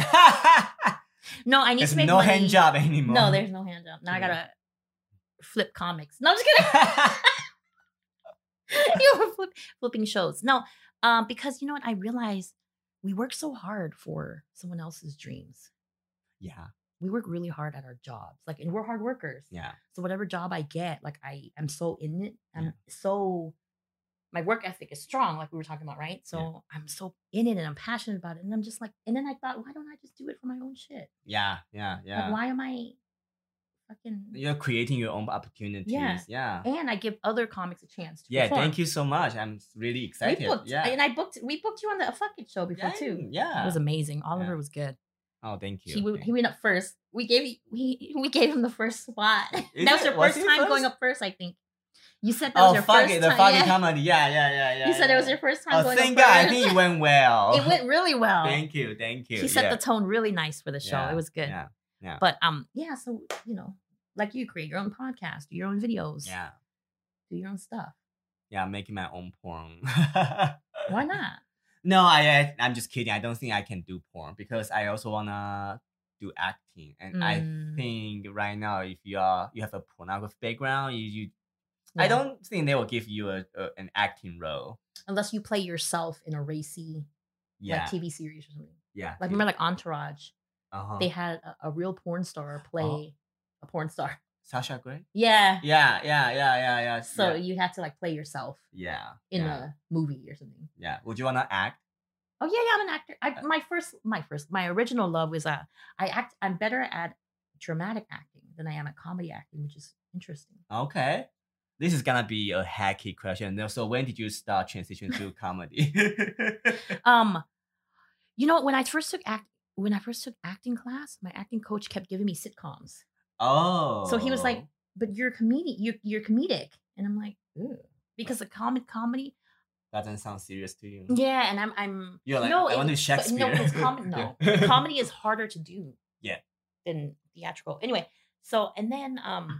C: No, I need
A: There's
C: to make
A: no
C: money.
A: hand job anymore.
C: No, there's no hand job. Now I
A: Yeah.
C: gotta flip comics. No, I'm just kidding. you know, flip, flipping shows. No, um, because you know what? I realize we work so hard for someone else's dreams.
A: Yeah.
C: We work really hard at our jobs, like, and we're hard workers.
A: Yeah.
C: So whatever job I get, like, I am so in it. I'm
A: Yeah.
C: so. My work ethic is strong, like we were talking about, right? So I'm so in it and I'm passionate about it, and I'm just like, and then I thought, why don't I just do it for my own shit?
A: Yeah. Yeah. Yeah.
C: Like, why am I fucking?
A: You're creating your own opportunities.
C: Yeah.
A: Yeah.
C: And I give other comics a chance to
A: Yeah,
C: perform.
A: thank you so much. I'm really
C: We
A: excited.
C: booked,
A: Yeah.
C: and I booked. We booked you on the Fuck It show before
A: yeah.
C: too.
A: Yeah.
C: It was amazing. Oliver
A: Yeah.
C: was good.
A: Oh, thank you.
C: He w-
A: Thank
C: he went up first. We gave we we gave him the first spot.
A: Is
C: that was
A: it?
C: your
A: Was
C: first
A: he
C: time
A: first?
C: going up first, I think. You said that was
A: Oh,
C: your
A: fuck
C: first
A: it. The
C: time.
A: fuck it
C: yeah.
A: comedy. Yeah, yeah, yeah, yeah.
C: You said
A: yeah.
C: it was your first time
A: Oh,
C: going
A: thank
C: up
A: God.
C: first.
A: I think it went well.
C: It went really well.
A: Thank you. Thank you.
C: He set
A: yeah.
C: the tone really nice for the show.
A: Yeah,
C: It was good.
A: Yeah. Yeah.
C: But um, yeah. So you know, like you create your own podcast, do your own videos,
A: Yeah.
C: do your own stuff.
A: Yeah. I'm making my own porn.
C: Why not?
A: No, I, I I'm just kidding. I don't think I can do porn because I also wanna do acting, and I
C: Mm.
A: think right now if you are you have a pornography background, you, you I
C: Yeah.
A: don't think they will give you a, a an acting role.
C: Unless you play yourself in a racy
A: Yeah,
C: like T V series or something.
A: yeah.
C: Like remember like Entourage,
A: uh-huh.
C: they had a, a real porn star play
A: Oh.
C: a porn star.
A: Sasha Grey.
C: Yeah.
A: Yeah, yeah, yeah, yeah, yeah.
C: So
A: yeah.
C: you have to like play yourself
A: yeah,
C: in
A: yeah,
C: a movie or something.
A: yeah. Would you wanna act?
C: Oh yeah, yeah, I'm an actor. I,
A: Uh,
C: my first, my first, my original love was uh, I act. I'm better at dramatic acting than I am at comedy acting, which is interesting.
A: Okay. This is gonna be a hacky question. Now, so when did you start transition to comedy?
C: Um, you know, when I first took act, when I first took acting class, my acting coach kept giving me sitcoms.
A: oh.
C: So he was like, but you're comedic. You're you're comedic, and I'm like, ooh, because the comic comedy.
A: Doesn't sound serious to you.
C: Yeah, and I'm I'm
A: You're like,
C: no,
A: I want to
C: it-
A: Shakespeare.
C: But no, it's com- no,
A: Yeah.
C: the comedy is harder to do.
A: Yeah.
C: Than theatrical. Anyway, so and then um,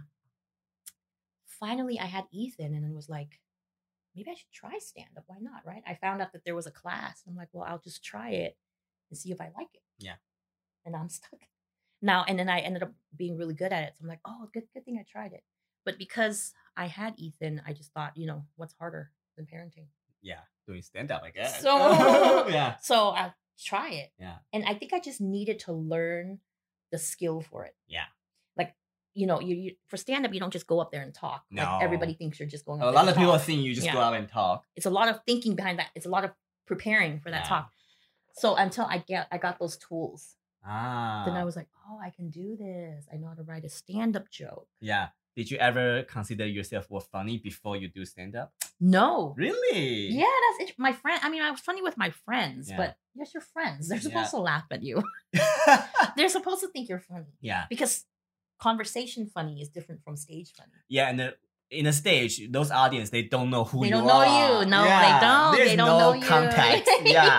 C: finally I had Ethan, and it was like, maybe I should try stand up. Why not? Right? I found out that there was a class. I'm like, well, I'll just try it and see if I like it.
A: Yeah.
C: And I'm stuck now. And then I ended up being really good at it. So I'm like, oh, good, good thing I tried it. But because I had Ethan, I just thought, you know, what's harder than parenting?
A: Yeah, doing stand up, I guess.
C: So-
A: yeah,
C: So I'll try it.
A: yeah,
C: And I think I just needed to learn the skill for it.
A: yeah.
C: Like, you know, you, you for stand up, you don't just go up there and talk.
A: No.
C: Like everybody thinks you're just going up
A: A
C: there
A: lot
C: and
A: of people
C: talk.
A: think you just
C: Yeah.
A: go out and talk.
C: It's a lot of thinking behind that. It's a lot of preparing for that
A: Yeah.
C: talk. So until I get I got those tools,
A: Ah,
C: then I was like, oh, I can do this. I know how to write a stand-up joke.
A: yeah. Did you ever consider yourself were funny before you do stand up?
C: No.
A: Really?
C: Yeah, that's it. My friend. I mean, I was funny with my friends,
A: Yeah.
C: but yes, your friends. They're
A: Yeah.
C: supposed to laugh at you. They're supposed to think you're funny
A: yeah,
C: because conversation funny is different from stage funny.
A: yeah. And the, in a stage, those audience they don't know who
C: They
A: you
C: don't know
A: are.
C: you. No,
A: Yeah,
C: they don't.
A: There's
C: they don't
A: no
C: know you.
A: context. Yeah,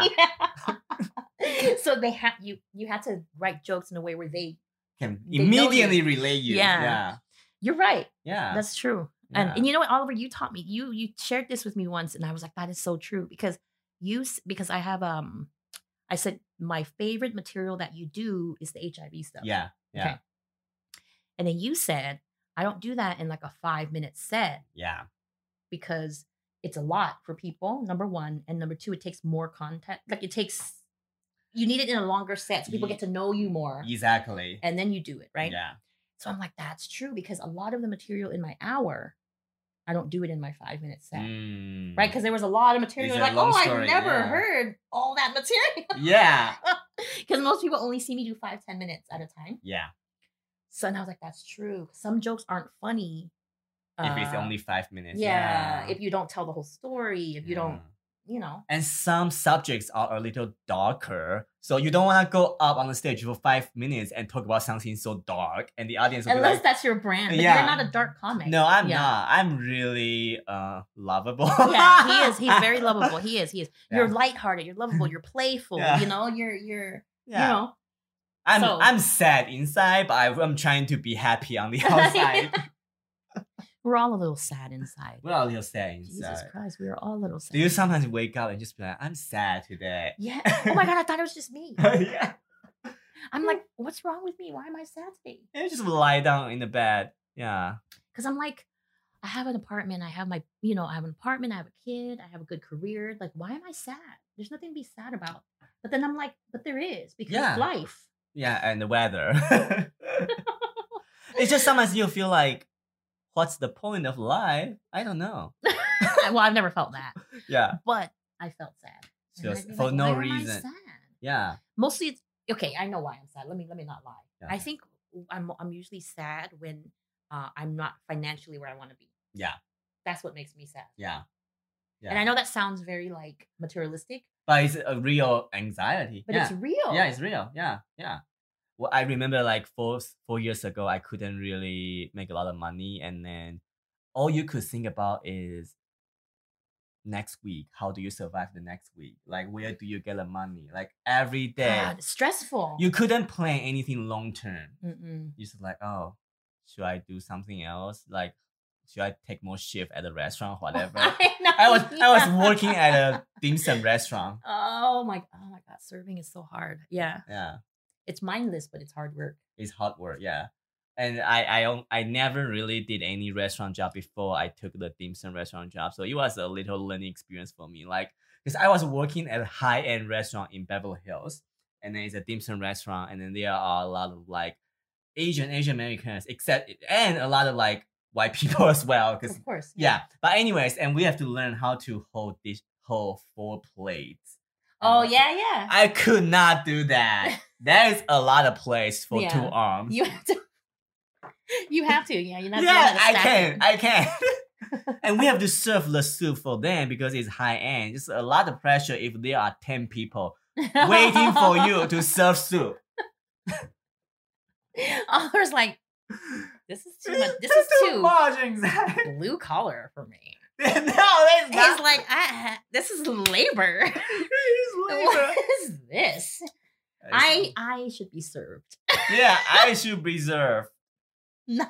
C: Yeah. So they had you. You had to write jokes in a way where they.
A: can
C: They know you.
A: immediately relate you.
C: Yeah.
A: yeah,
C: You're right.
A: yeah.
C: That's true. And
A: Yeah.
C: and you know what, Oliver, you taught me. You you shared this with me once, and I was like, that is so true because you s- because I have um, I said my favorite material that you do is the H I V stuff.
A: yeah, yeah,
C: Okay. And then you said I don't do that in like a five minute set
A: yeah,
C: because it's a lot for people. Number one, and number two, it takes more content. Like it takes. You need it in a longer set so people
A: Ye-
C: get to know you more,
A: exactly.
C: and then you do it right.
A: Yeah,
C: So I'm like, that's true because a lot of the material in my hour, I don't do it in my five minute set.
A: Mm.
C: Right? Because there was a lot of material.
A: It's a
C: Like,
A: long
C: oh,
A: story,
C: I've never
A: yeah.
C: heard all that material.
A: Yeah,
C: Because most people only see me do five, ten minutes at a time.
A: yeah.
C: So and I was like, that's true. Some jokes aren't funny.
A: If it's
C: uh,
A: only five minutes.
C: yeah, if you don't tell the whole story, if you don't,
A: Yeah.
C: you know.
A: And some subjects are a little darker, so you don't want to go up on the stage for five minutes and talk about something so dark, and the audience will be
C: Unless
A: like,
C: that's your brand. But
A: Yeah.
C: you're not a dark comic.
A: "No, I'm
C: Yeah.
A: not. I'm really uh lovable."
C: Yeah, he is. He's very lovable. He is. He is. You're
A: Yeah.
C: lighthearted. You're lovable. You're playful.
A: Yeah.
C: You know. You're. You're.
A: Yeah.
C: You know.
A: I'm
C: So-
A: I'm sad inside, but I, I'm trying to be happy on the outside.
C: We're all a little sad inside.
A: We're a little sad
C: Jesus
A: inside.
C: Christ, we are all a little sad.
A: Do you sometimes wake up and just be like, "I'm sad today"?
C: Yeah. Oh my god, I thought it was just me.
A: yeah.
C: I'm like, what's wrong with me? Why am I sad today?
A: And just lie down in the bed. Yeah.
C: Because I'm like, I have an apartment. I have my, you know, I have an apartment. I have a kid. I have a good career. Like, why am I sad? There's nothing to be sad about. But then I'm like, but there is because
A: Yeah.
C: it's life.
A: Yeah, and the weather. It's just sometimes you feel like, what's the point of life? I don't know.
C: Well, I've never felt that,
A: Yeah.
C: but I felt sad. And
A: Just
C: I'd be
A: for
C: like,
A: no
C: why am I
A: reason.
C: sad?
A: Yeah.
C: Mostly, it's okay. I know why I'm sad. Let me let me not lie.
A: Yeah.
C: I think I'm I'm usually sad when uh, I'm not financially where I want to be.
A: Yeah.
C: That's what makes me sad.
A: Yeah. Yeah.
C: And I know that sounds very like materialistic,
A: But it's a real anxiety.
C: but
A: yeah.
C: it's real.
A: Yeah, it's real. Yeah. Yeah. Well, I remember like four four years ago, I couldn't really make a lot of money, and then all you could think about is next week. How do you survive the next week? Like, where do you get the money? Like every day,
C: God, it's stressful.
A: you couldn't plan anything long term.
C: Mm-mm.
A: You're just like, oh, should I do something else? Like, should I take more shift at a restaurant, whatever?
C: I, know,
A: I was I was
C: yeah.
A: working at a dim sum restaurant.
C: Oh my, oh my God, serving is so hard. Yeah,
A: Yeah.
C: it's mindless, but it's hard work.
A: It's hard work, yeah. And I I on- I never really did any restaurant job before I took the dim sum restaurant job, so it was a little learning experience for me. Like, because I was working at a high end restaurant in Beverly Hills, and then it's a dim sum restaurant, and then there are a lot of like Asian Asian Americans, except and a lot of like white people as well. Because
C: Of course.
A: yeah, but anyways, and we have to learn how to hold this hold four plates.
C: Oh
A: Um,
C: yeah, yeah.
A: I could not do that. That is a lot of plates for
C: Yeah.
A: two arms.
C: You have to. You have to. Yeah, you're not.
A: yeah, I can. I can. And we have to serve the soup for them because it's high end. It's a lot of pressure if there are ten people waiting for you to serve soup.
C: Oliver's like, this is too much. This is too
A: much, exactly.
C: blue collar for me.
A: No, that's
C: He's
A: not.
C: like, I, this is labor.
A: He's labor.
C: What is this? I I should be served.
A: yeah, I should reserve.
C: Not,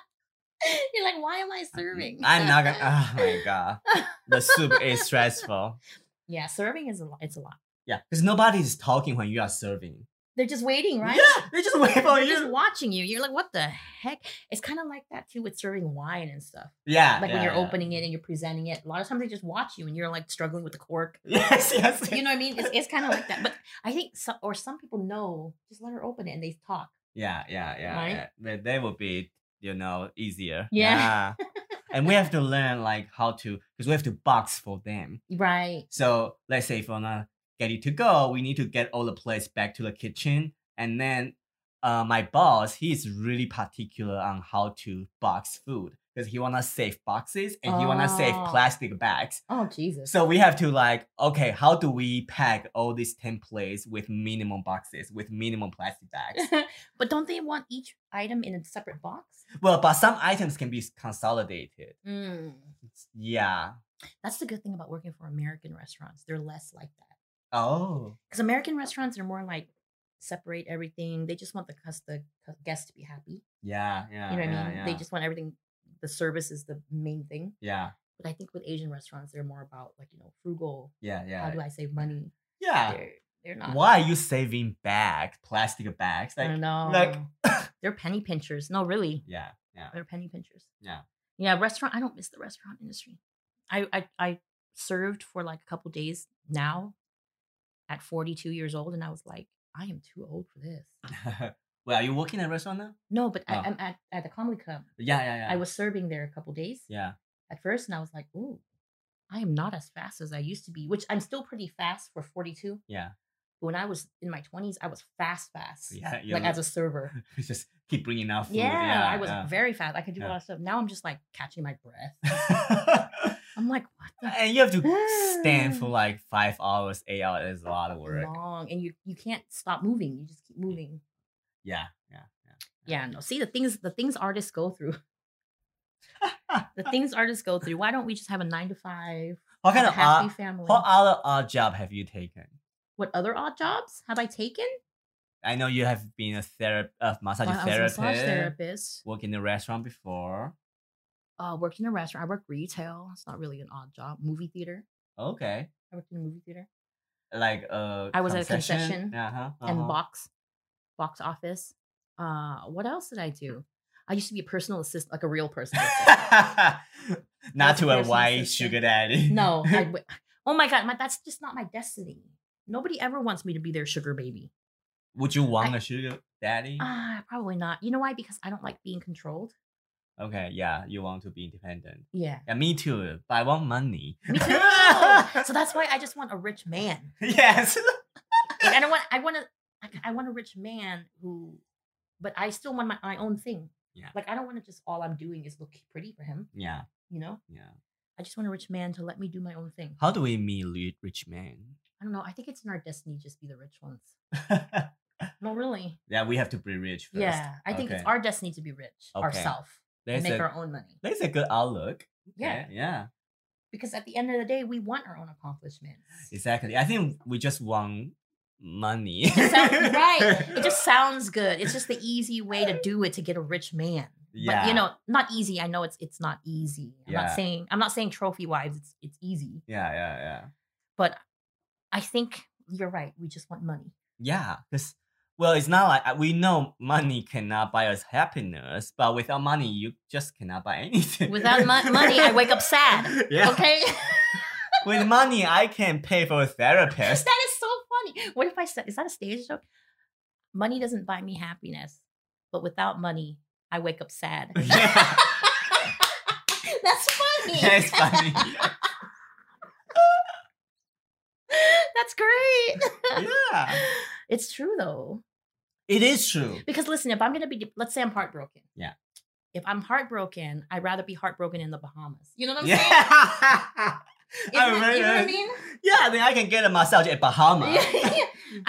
C: you're like, why am I serving?
A: I'm not gonna. Oh my god, the soup is stressful.
C: Yeah, serving is a lot. It's a lot.
A: Yeah, because nobody is talking when you are serving.
C: They're just waiting, right?
A: Yeah, they just wait for
C: They're
A: you.
C: just watching you. You're like, what the heck? It's kind of like that too with serving wine and stuff.
A: Yeah,
C: Like
A: yeah,
C: when you're
A: yeah.
C: opening it and you're presenting it. A lot of times they just watch you and you're like struggling with the cork.
A: Yes, yes.
C: You know what I mean? It's, it's kind of like that. But I think, some, or some people know, just let her open it and they talk.
A: Yeah, yeah, yeah.
C: Right?
A: yeah. But they will be, you know, easier.
C: Yeah.
A: and we have to learn like how to, because we have to box for them.
C: Right.
A: So let's say if we wanna get it to go, we need to get all the plates back to the kitchen. And then uh, my boss, he's really particular on how to box food because he wanna save boxes and he wanna save
C: Oh.
A: plastic bags.
C: Oh, Jesus.
A: So we have to like, okay, how do we pack all these ten plates with minimum boxes, with minimum plastic bags?
C: But don't they want each item in a separate box?
A: Well, but some items can be consolidated.
C: Mm.
A: Yeah.
C: That's the good thing about working for American restaurants. They're less like that.
A: Oh.
C: Because American restaurants are more like separate everything. They just want the cus- the cu- guests to be happy.
A: Yeah, yeah.
C: You know what
A: yeah,
C: I mean?
A: Yeah.
C: They just want everything. The service is the main thing.
A: Yeah,
C: But I think with Asian restaurants, they're more about like, you know, frugal.
A: yeah, yeah.
C: How do I save money?
A: yeah.
C: They're they're not.
A: Why are you saving bags, plastic bags?
C: I
A: Like,
C: don't know.
A: like,
C: They're penny pinchers. No, really.
A: yeah, yeah,
C: They're penny pinchers.
A: yeah.
C: Yeah, restaurant. I don't miss the restaurant industry. I I, I served for like a couple days now at forty-two years old, and I was like, I am too old for this.
A: Well, are you working at a restaurant now?
C: No, but
A: Oh.
C: I, I'm at, at the comedy club.
A: Yeah, yeah, yeah.
C: I was serving there a couple days
A: Yeah,
C: at first, and I was like, ooh, I am not as fast as I used to be, which I'm still pretty fast for forty-two.
A: yeah,
C: But when I was in my twenties, I was fast, fast.
A: yeah.
C: Like as a server.
A: just keep bringing out food.
C: Yeah,
A: Yeah,
C: I was
A: yeah.
C: very fast. I could do a
A: Yeah.
C: lot of stuff. Now I'm just like catching my breath. I'm like, what the
A: and you have to stand for like five hours, eight hours. It's a lot of work.
C: long, and you you can't stop moving. You just keep moving.
A: Yeah, yeah, yeah.
C: Yeah, no. See the things the things artists go through. The things artists go through. Why don't we just have a nine to five?
A: What kind
C: have
A: of
C: a happy
A: odd,
C: family?
A: what other odd job have you taken?
C: What other odd jobs have I taken?
A: I know you have been a therapist, uh, massage
C: Well, I was a
A: therapist,
C: massage therapist.
A: worked in a restaurant before.
C: Uh, worked in a restaurant. I worked retail. It's not really an odd job. Movie theater.
A: Okay,
C: I worked in a movie theater
A: like uh,
C: I was at a concession
A: uh-huh,
C: and
A: uh-huh.
C: box box office. Uh, what else did I do? I used to be a personal assistant, like a real personal assistant.
A: Not
C: As a
A: to a
C: personal
A: white
C: assistant.
A: sugar daddy.
C: No, I w- oh my god, my, that's just not my destiny. Nobody ever wants me to be their sugar baby.
A: Would you want
C: I-
A: a sugar daddy?
C: Ah, probably not. You know why? Because I don't like being controlled.
A: Okay, yeah, you want to be independent.
C: Yeah,
A: Yeah, me too. But I want money.
C: me too. So that's why I just want a rich man.
A: yes.
C: Like, I don't want. I want to. I want a rich man who, but I still want my, my own thing.
A: Yeah.
C: Like I don't want to just all I'm doing is look pretty for him.
A: Yeah,
C: You know.
A: yeah.
C: I just want a rich man to let me do my own thing.
A: How do we meet ri- rich man?
C: I don't know. I think it's in our destiny to just be the rich ones. No, really.
A: yeah, we have to be rich first.
C: Yeah, I think it's
A: Okay.
C: our destiny to be rich
A: Okay.
C: ourselves and
A: That's
C: make
A: a,
C: our own money.
A: that's a good outlook.
C: Yeah.
A: Okay, yeah.
C: Because at the end of the day, we want our own accomplishments.
A: Exactly. I think we just want money.
C: It just sounds, right. It just sounds good. It's just the easy way to do it to get a rich man.
A: Yeah.
C: But you know, not easy. I know it's it's not easy. I'm
A: Yeah.
C: not saying I'm not saying trophy wives. It's it's easy.
A: Yeah, yeah, yeah.
C: But I think you're right. We just want money.
A: Yeah, because well, it's not like we know money cannot buy us happiness, but without money, you just cannot buy anything.
C: Without mo- money, I wake up sad.
A: Yeah.
C: Okay.
A: With money, I can pay for a therapist.
C: That is so funny. What if I said, is that a stage joke? Money doesn't buy me happiness, but without money, I wake up sad.
A: Yeah.
C: That's funny.
A: That's funny.
C: That's great.
A: Yeah.
C: It's true though.
A: It is true.
C: Because listen, if I'm going to be, let's say I'm heartbroken.
A: Yeah.
C: If I'm heartbroken, I'd rather be heartbroken in the Bahamas. You know what I'm
A: Yeah.
C: saying? Isn't
A: I
C: that- you know what I
A: mean,
C: mean?
A: Yeah, then I can get a massage at Bahamas.
C: I mean,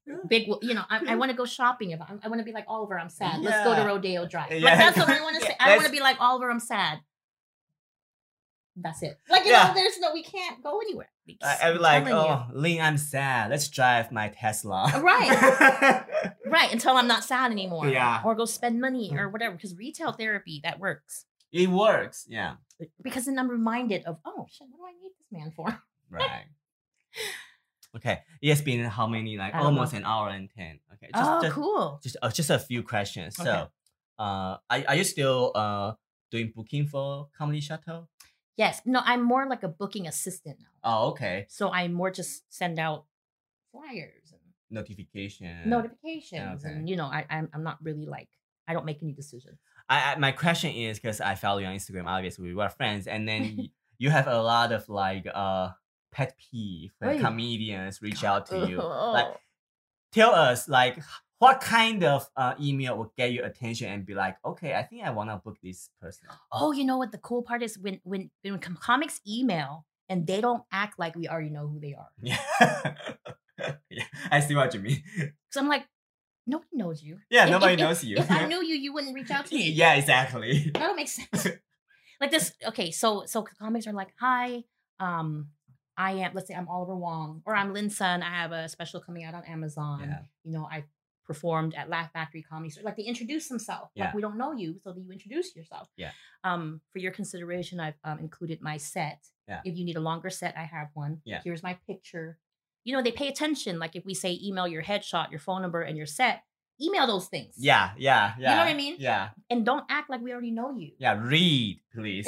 C: Big, you know, I, I want to go shopping. If I, I want to be like Oliver, I'm sad. Let's go to
A: Yeah.
C: Rodeo Drive.
A: Yeah.
C: Like that's what I want to
A: Yeah,
C: say. I want
A: that's-
C: to be like Oliver, I'm sad. That's it. Like you
A: Yeah.
C: know, there's no, we can't go anywhere. We
A: I,
C: just-
A: I'm
C: I'm
A: like,
C: telling you.
A: oh, Lynn, I'm sad. Let's drive my Tesla.
C: Right. Right, until I'm not sad anymore.
A: Yeah.
C: Or go spend money or whatever. Because retail therapy, that works.
A: It works. Yeah.
C: Because then I'm reminded of, oh shit, what do I need this man for?
A: Right. Okay. It's been how many? Like
C: I don't
A: almost
C: know.
A: an hour and ten. Okay. Just,
C: oh,
A: just,
C: cool.
A: Just, uh, just a few questions.
C: Okay.
A: So, uh, are, are you still uh doing booking for Comedy Chateau?
C: Yes. No, I'm more like a booking assistant now.
A: Oh, okay.
C: So I more just send out flyers and
A: Notification.
C: notifications,
A: okay.
C: and you know, I I'm, I'm not really like I don't make any decisions.
A: I, I my question is because I follow you on Instagram. Obviously, we are friends, and then y- you have a lot of like uh pet peeve when
C: Oy.
A: comedians reach out to you.
C: Oh.
A: Like, tell us like what kind of uh, email will get your attention and be like, okay, I think I want to book this person.
C: Oh, you know what the cool part is when when when com- comics email and they don't act like we already know who they are.
A: Yeah, yeah, I see what you mean.
C: So I'm like, nobody knows you.
A: Yeah,
C: If-
A: nobody
C: if-
A: knows you.
C: If I knew you, you wouldn't reach out to me.
A: Yeah, exactly.
C: That don't make sense. Like this, okay, so so comics are like, hi, um, I am, let's say I'm Oliver Wong, or I'm Lin Sun. I have a special coming out on Amazon.
A: Yeah.
C: You know, I performed at Laugh Factory Comedy Store. Like they introduce themselves.
A: Yeah.
C: Like we don't know you, so that you introduce yourself.
A: Yeah.
C: Um, for your consideration, I've um, included my set.
A: Yeah.
C: If you need a longer set, I have one.
A: Yeah.
C: Here's my picture. You know, they pay attention. Like if we say email your headshot, your phone number, and your set, email those things.
A: Yeah, yeah, yeah.
C: know what I mean?
A: Yeah,
C: And don't act like we already know you.
A: yeah. Read, please.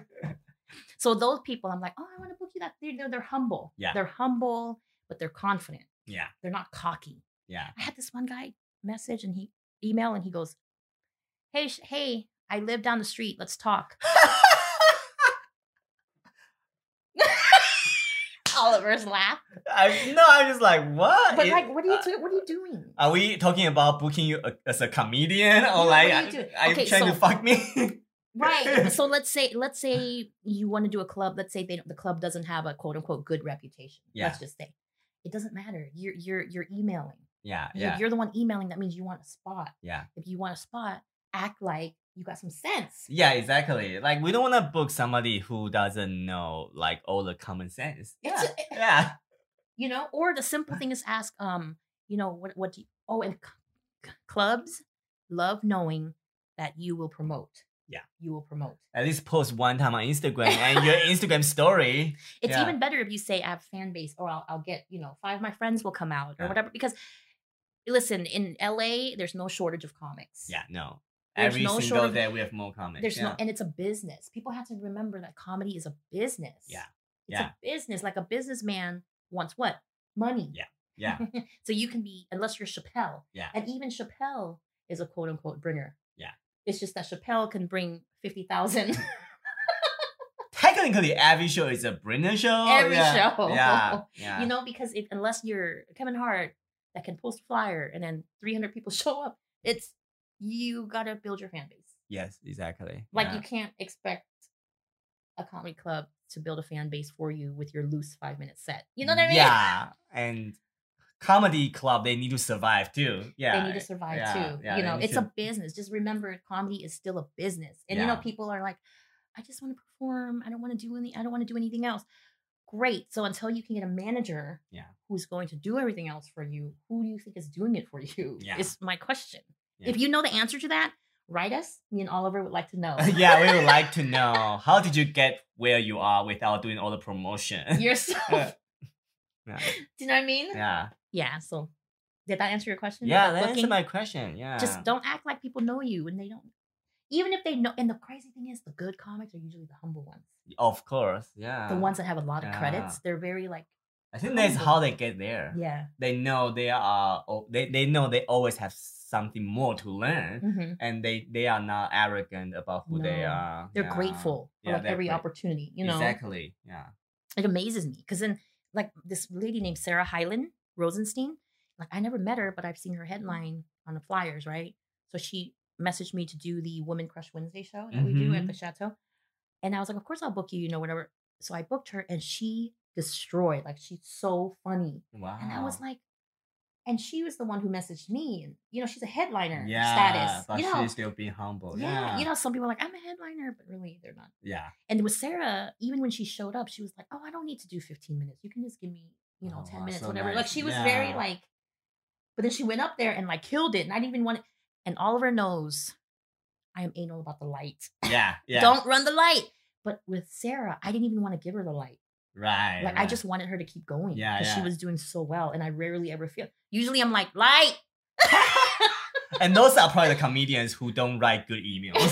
C: So those people, I'm like, oh, I want to book you that. They're, they're, they're humble.
A: Yeah.
C: They're humble, but they're confident.
A: yeah,
C: They're not cocky.
A: yeah.
C: I had this one guy message and he email and he goes, hey, sh- hey, I live down the street. Let's talk. Oliver's laugh.
A: I no, I'm just like, what?
C: But
A: It-
C: like, what are you
A: uh,
C: doing? What are you doing?
A: Are we talking about booking you a- as a comedian, or
C: Yeah,
A: like,
C: what are
A: are
C: you doing?
A: are you
C: Okay,
A: trying to
C: so-
A: fuck me?
C: Right. So let's say let's say you want to do a club. Let's say they, the club doesn't have a quote unquote good reputation.
A: Yeah.
C: Let's just say it doesn't matter. You're you're you're emailing.
A: Yeah,
C: You're,
A: yeah,
C: you're the one emailing. That means you want a spot.
A: yeah,
C: If you want a spot, act like you got some sense.
A: yeah. Exactly. Like, we don't want to book somebody who doesn't know like all the common sense. Yeah,
C: It's-
A: yeah,
C: You know, or the simple thing is ask, um, you know, what what do you, oh, and c- c- clubs love knowing that you will promote.
A: Yeah.
C: You will promote.
A: At least post one time on Instagram and your Instagram story.
C: It's
A: Yeah.
C: even better if you say I have a fan base, or I'll, I'll get, you know, five of my friends will come out or
A: Yeah.
C: whatever. Because listen, in L A, there's no shortage of comics.
A: Yeah, no.
C: There's
A: Every
C: no
A: single
C: short of-
A: day we have more comments.
C: There's
A: yeah.
C: no, and it's a business. People have to remember that comedy is a business.
A: Yeah.
C: It's
A: Yeah.
C: a business. Like a businessman wants what? Money.
A: Yeah. yeah,
C: So you can be, unless you're Chappelle.
A: yeah,
C: And even Chappelle is a quote unquote bringer.
A: Yeah.
C: It's just that Chappelle can bring fifty thousand
A: Technically, every show is a bringer show.
C: every
A: yeah.
C: show.
A: Yeah, yeah.
C: You know, because if, unless you're Kevin Hart that can post a flyer and then three hundred people show up, it's, you got to build your fan base.
A: Yes, exactly.
C: Like
A: yeah.
C: you can't expect a comedy club to build a fan base for you with your loose five minute set. You know what I mean?
A: Yeah, and comedy club, they need to survive too. Yeah,
C: They need to survive
A: yeah,
C: too.
A: yeah,
C: you
A: they
C: know,
A: need
C: it's
A: to-
C: a business. Just remember, comedy is still a business. And you know,
A: Yeah.
C: people are like, I just want to perform. I don't want to do any. I don't want to do anything else. Great. So until you can get a manager,
A: Yeah.
C: who's going to do everything else for you, who do you think is doing it for you?
A: Yeah.
C: Is my question.
A: Yeah.
C: If you know the answer to that, write us. Me and Oliver would like to know.
A: yeah, we would like to know how did you get where you are without doing all the promotion?
C: Yourself.
A: yeah,
C: Do you know what I mean?
A: yeah,
C: Yeah. So did that answer your question?
A: yeah.
C: about
A: That answered
C: booking?
A: my question. Yeah,
C: Just don't act like people know you and they don't. Even if they know, and the crazy thing is, the good comics are usually the humble ones.
A: Of course, yeah.
C: The ones that have a lot of
A: Yeah.
C: credits, they're very like,
A: I think that's
C: humble.
A: how they get there.
C: yeah.
A: They know they are. oh, They they know they always have something more to learn,
C: hmm
A: and they they are not arrogant about who they
C: No.
A: are.
C: They're
A: Yeah.
C: grateful for
A: Yeah,
C: like
A: they're
C: every
A: great.
C: opportunity, you know?
A: Exactly. Yeah.
C: It amazes me because then, like, this lady named Sarah Hyland Rosenstein, like, I never met her, but I've seen her headline on the flyers, right? So she messaged me to do the Women Crush Wednesday show that we do at
A: Mhm.
C: the Chateau. And I was like, of course I'll book you, you know, whatever. So I booked her and she destroyed. Like, she's so funny.
A: Wow.
C: And I was like, And she was the one who messaged me, and you know, she's a headliner
A: Yeah,
C: status.
A: but
C: you know,
A: she's still being humble.
C: yeah,
A: Yeah,
C: you know, some people are like, I'm a headliner, but really they're not.
A: yeah.
C: And with Sarah, even when she showed up, she was like, "Oh, I don't need to do fifteen minutes. You can just give me, you know,
A: Oh,
C: ten
A: wow,
C: minutes,
A: so
C: whatever."
A: nice.
C: Like she was very
A: Yeah.
C: like, but then she went up there and like killed it, and I didn't even want it. And Oliver knows I am anal about the light.
A: Yeah, yeah.
C: Don't run the light. But with Sarah, I didn't even want to give her the light.
A: Right.
C: Like I
A: right.
C: just wanted her to keep going
A: Yeah,
C: because she
A: yeah.
C: was doing so well, and I rarely ever feel. Usually, I'm like light.
A: And those are probably the comedians who don't write good emails.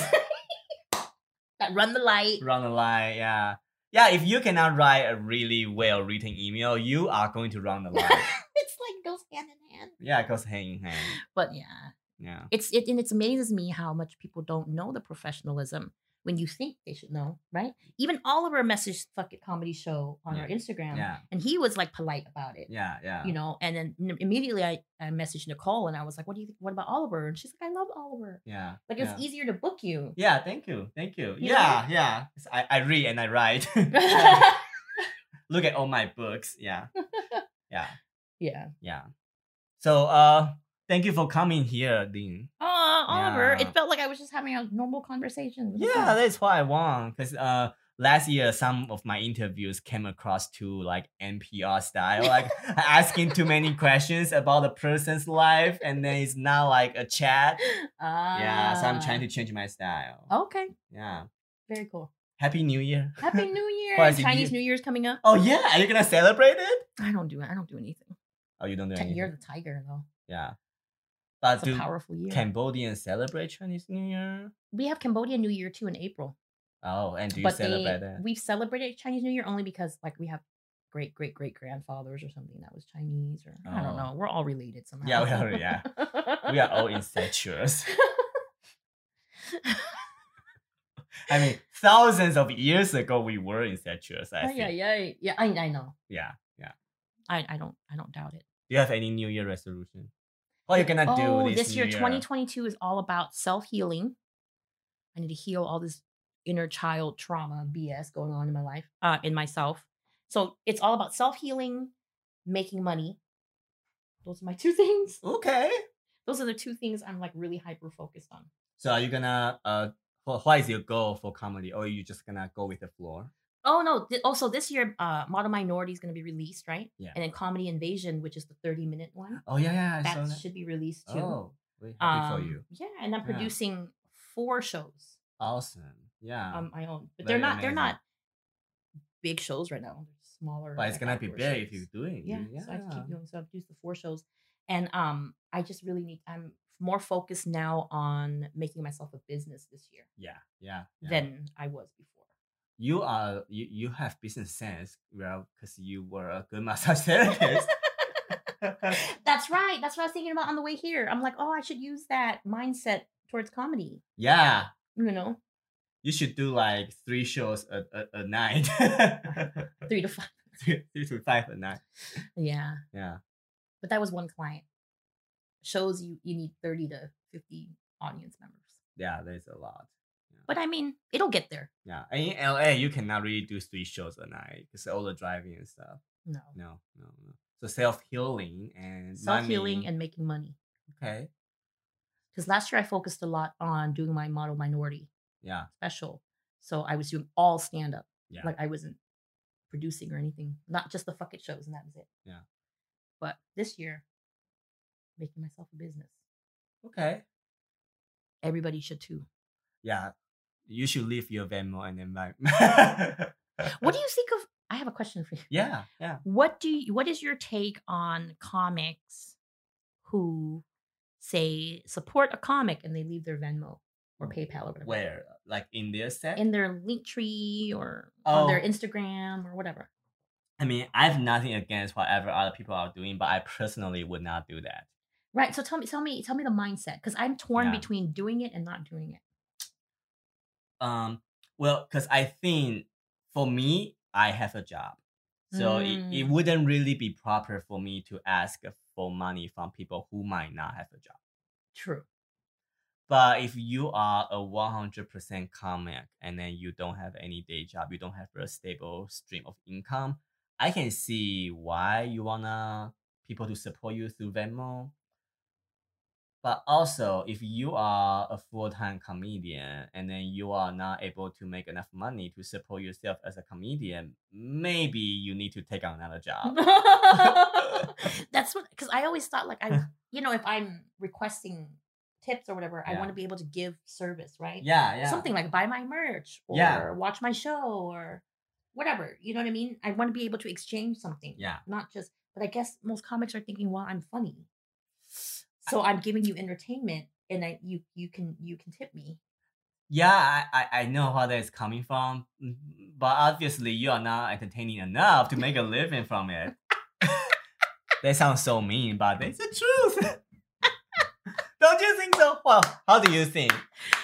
C: That run the light.
A: Run the line, yeah. Yeah, if you cannot write a really well written email, you are going to run the line.
C: It's like goes hand in hand.
A: Yeah, it goes hand in hand.
C: But yeah,
A: Yeah.
C: it's it and it amazes me how much people don't know the professionalism when you think they should know, right? Even Oliver messaged Fuck It Comedy Show on our
A: Yeah.
C: Instagram,
A: Yeah.
C: and he was like polite about it.
A: Yeah, yeah.
C: You know, and then n- immediately I, I messaged Nicole and I was like, "What do you think? What about Oliver?" And she's like, "I love Oliver.
A: Yeah.
C: Like
A: yeah.
C: it's easier to book you."
A: Yeah, thank you. Thank you.
C: You
A: yeah, yeah. 'Cause I, I read and I write. Look at all my books. Yeah. Yeah.
C: Yeah.
A: Yeah. So uh thank you for coming here, Lynn.
C: Oh, Oliver!
A: Yeah.
C: It felt like I was just having a normal conversation. with a
A: Yeah,
C: friend.
A: that's what I want. Because uh last year some of my interviews came across to like N P R style, like asking too many questions about the person's life, and then it's not like a chat. Yeah, so I'm trying to change my style.
C: Ah, okay,
A: Yeah.
C: very cool.
A: Happy New Year.
C: Happy New Year!
A: What is it,
C: Chinese
A: you-
C: New Year's coming up.
A: Oh yeah, are you gonna celebrate it?
C: I don't do it. I don't do anything.
A: Oh, you don't do
C: Ti-
A: anything.
C: You're the tiger, though.
A: Yeah. But
C: It's
A: do
C: a powerful year.
A: Cambodians celebrate Chinese New Year?
C: We have Cambodian New Year too in April.
A: Oh, and do you
C: but
A: celebrate
C: they,
A: that?
C: we've celebrated Chinese New Year only because like we have great great great grandfathers or something that was Chinese, or I don't
A: Oh.
C: know. We're all related somehow.
A: Yeah, we are, yeah. We are all incestuous. I mean, thousands of years ago, we were incestuous. I
C: Oh,
A: think.
C: yeah, yeah, yeah. I, I know.
A: yeah, yeah.
C: I, I don't I don't doubt it.
A: Do you have any New Year resolution? What are you gonna
C: Oh,
A: do this,
C: this year,
A: New year?
C: twenty twenty-two is all about self healing. I need to heal all this inner child trauma B S going on in my life, uh, in myself. So it's all about self healing, making money. Those are my two things.
A: Okay.
C: Those are the two things I'm like really hyper focused on.
A: So are you gonna uh? wha- What is your goal for comedy, or are you just gonna go with the floor?
C: Oh no! th- Also, this year, uh, Model Minority is going to be released, right?
A: Yeah.
C: And then Comedy Invasion, which is the thirty minute one,
A: Oh yeah, yeah. I
C: that,
A: saw that.
C: should be released too.
A: Oh, we're happy for
C: Um,
A: you.
C: Yeah, and I'm
A: Yeah.
C: producing four shows
A: Awesome. Yeah.
C: on my own, but
A: Very
C: they're not. They're
A: amazing.
C: not big shows right now. They're smaller.
A: But it's
C: like,
A: gonna be
C: outdoor
A: big if
C: shows.
A: you do it.
C: Yeah,
A: Yeah.
C: so I have to keep doing. So I've produced the four shows, and um, I just really need. I'm more focused now on making myself a business this year
A: Yeah. Yeah. yeah.
C: than I was before.
A: you are you, you have business sense, well, because you were a good massage therapist.
C: That's right. That's what I was thinking about on the way here. I'm like, oh, I should use that mindset towards comedy.
A: Yeah.
C: You know,
A: You should do like three shows a, a, a night.
C: three to five.
A: three, three to five a night.
C: Yeah,
A: Yeah.
C: but that was one client. Shows you you need thirty to fifty audience members.
A: Yeah, there's a lot.
C: But I mean, it'll get there.
A: Yeah. And in L A, you cannot really do three shows a night because all the driving and stuff.
C: No,
A: No, no, no. So self healing and
C: self healing
A: money.
C: and making money.
A: Okay.
C: Because last year I focused a lot on doing my Model Minority
A: Yeah.
C: special, so I was doing all stand up.
A: Yeah.
C: Like I wasn't producing or anything, not just the fuck it shows, and that was it.
A: Yeah.
C: But this year, making myself a business.
A: Okay.
C: Everybody should too.
A: Yeah. You should leave your Venmo and then buy.
C: What do you think of? I have a question for you.
A: Yeah. Yeah.
C: What do you, what is your take on comics who say support a comic and they leave their Venmo or PayPal or whatever
A: Where? Like in their set?
C: in their link tree or on their
A: Oh.
C: Instagram or whatever?
A: I mean, I have nothing against whatever other people are doing, but I personally would not do that.
C: Right. So tell me, tell me, tell me the mindset, because I'm torn
A: Yeah.
C: between doing it and not doing it.
A: Um, well, because I think for me, I have a job. So it, it
C: Mm.
A: wouldn't really be proper for me to ask for money from people who might not have a job.
C: True.
A: But if you are a one hundred percent comic and then you don't have any day job, you don't have a stable stream of income, I can see why you wanna people to support you through Venmo. But also, if you are a full-time comedian and then you are not able to make enough money to support yourself as a comedian, maybe you need to take on another job.
C: That's what, because I always thought like I, you know, if I'm requesting tips or whatever, I
A: Yeah.
C: want to be able to give service, right?
A: Yeah, yeah.
C: Something like buy my merch or
A: Yeah.
C: watch my show or whatever. You know what I mean? I want to be able to exchange something.
A: Yeah.
C: Not just, but I guess most comics are thinking, well, I'm funny. So I'm giving you entertainment and I you you can you can tip me.
A: Yeah, I, I, I know where that's coming from, mm, but obviously you are not entertaining enough to make a living from it. That sounds so mean, but it's the truth. Don't you think so? Well, how do you think?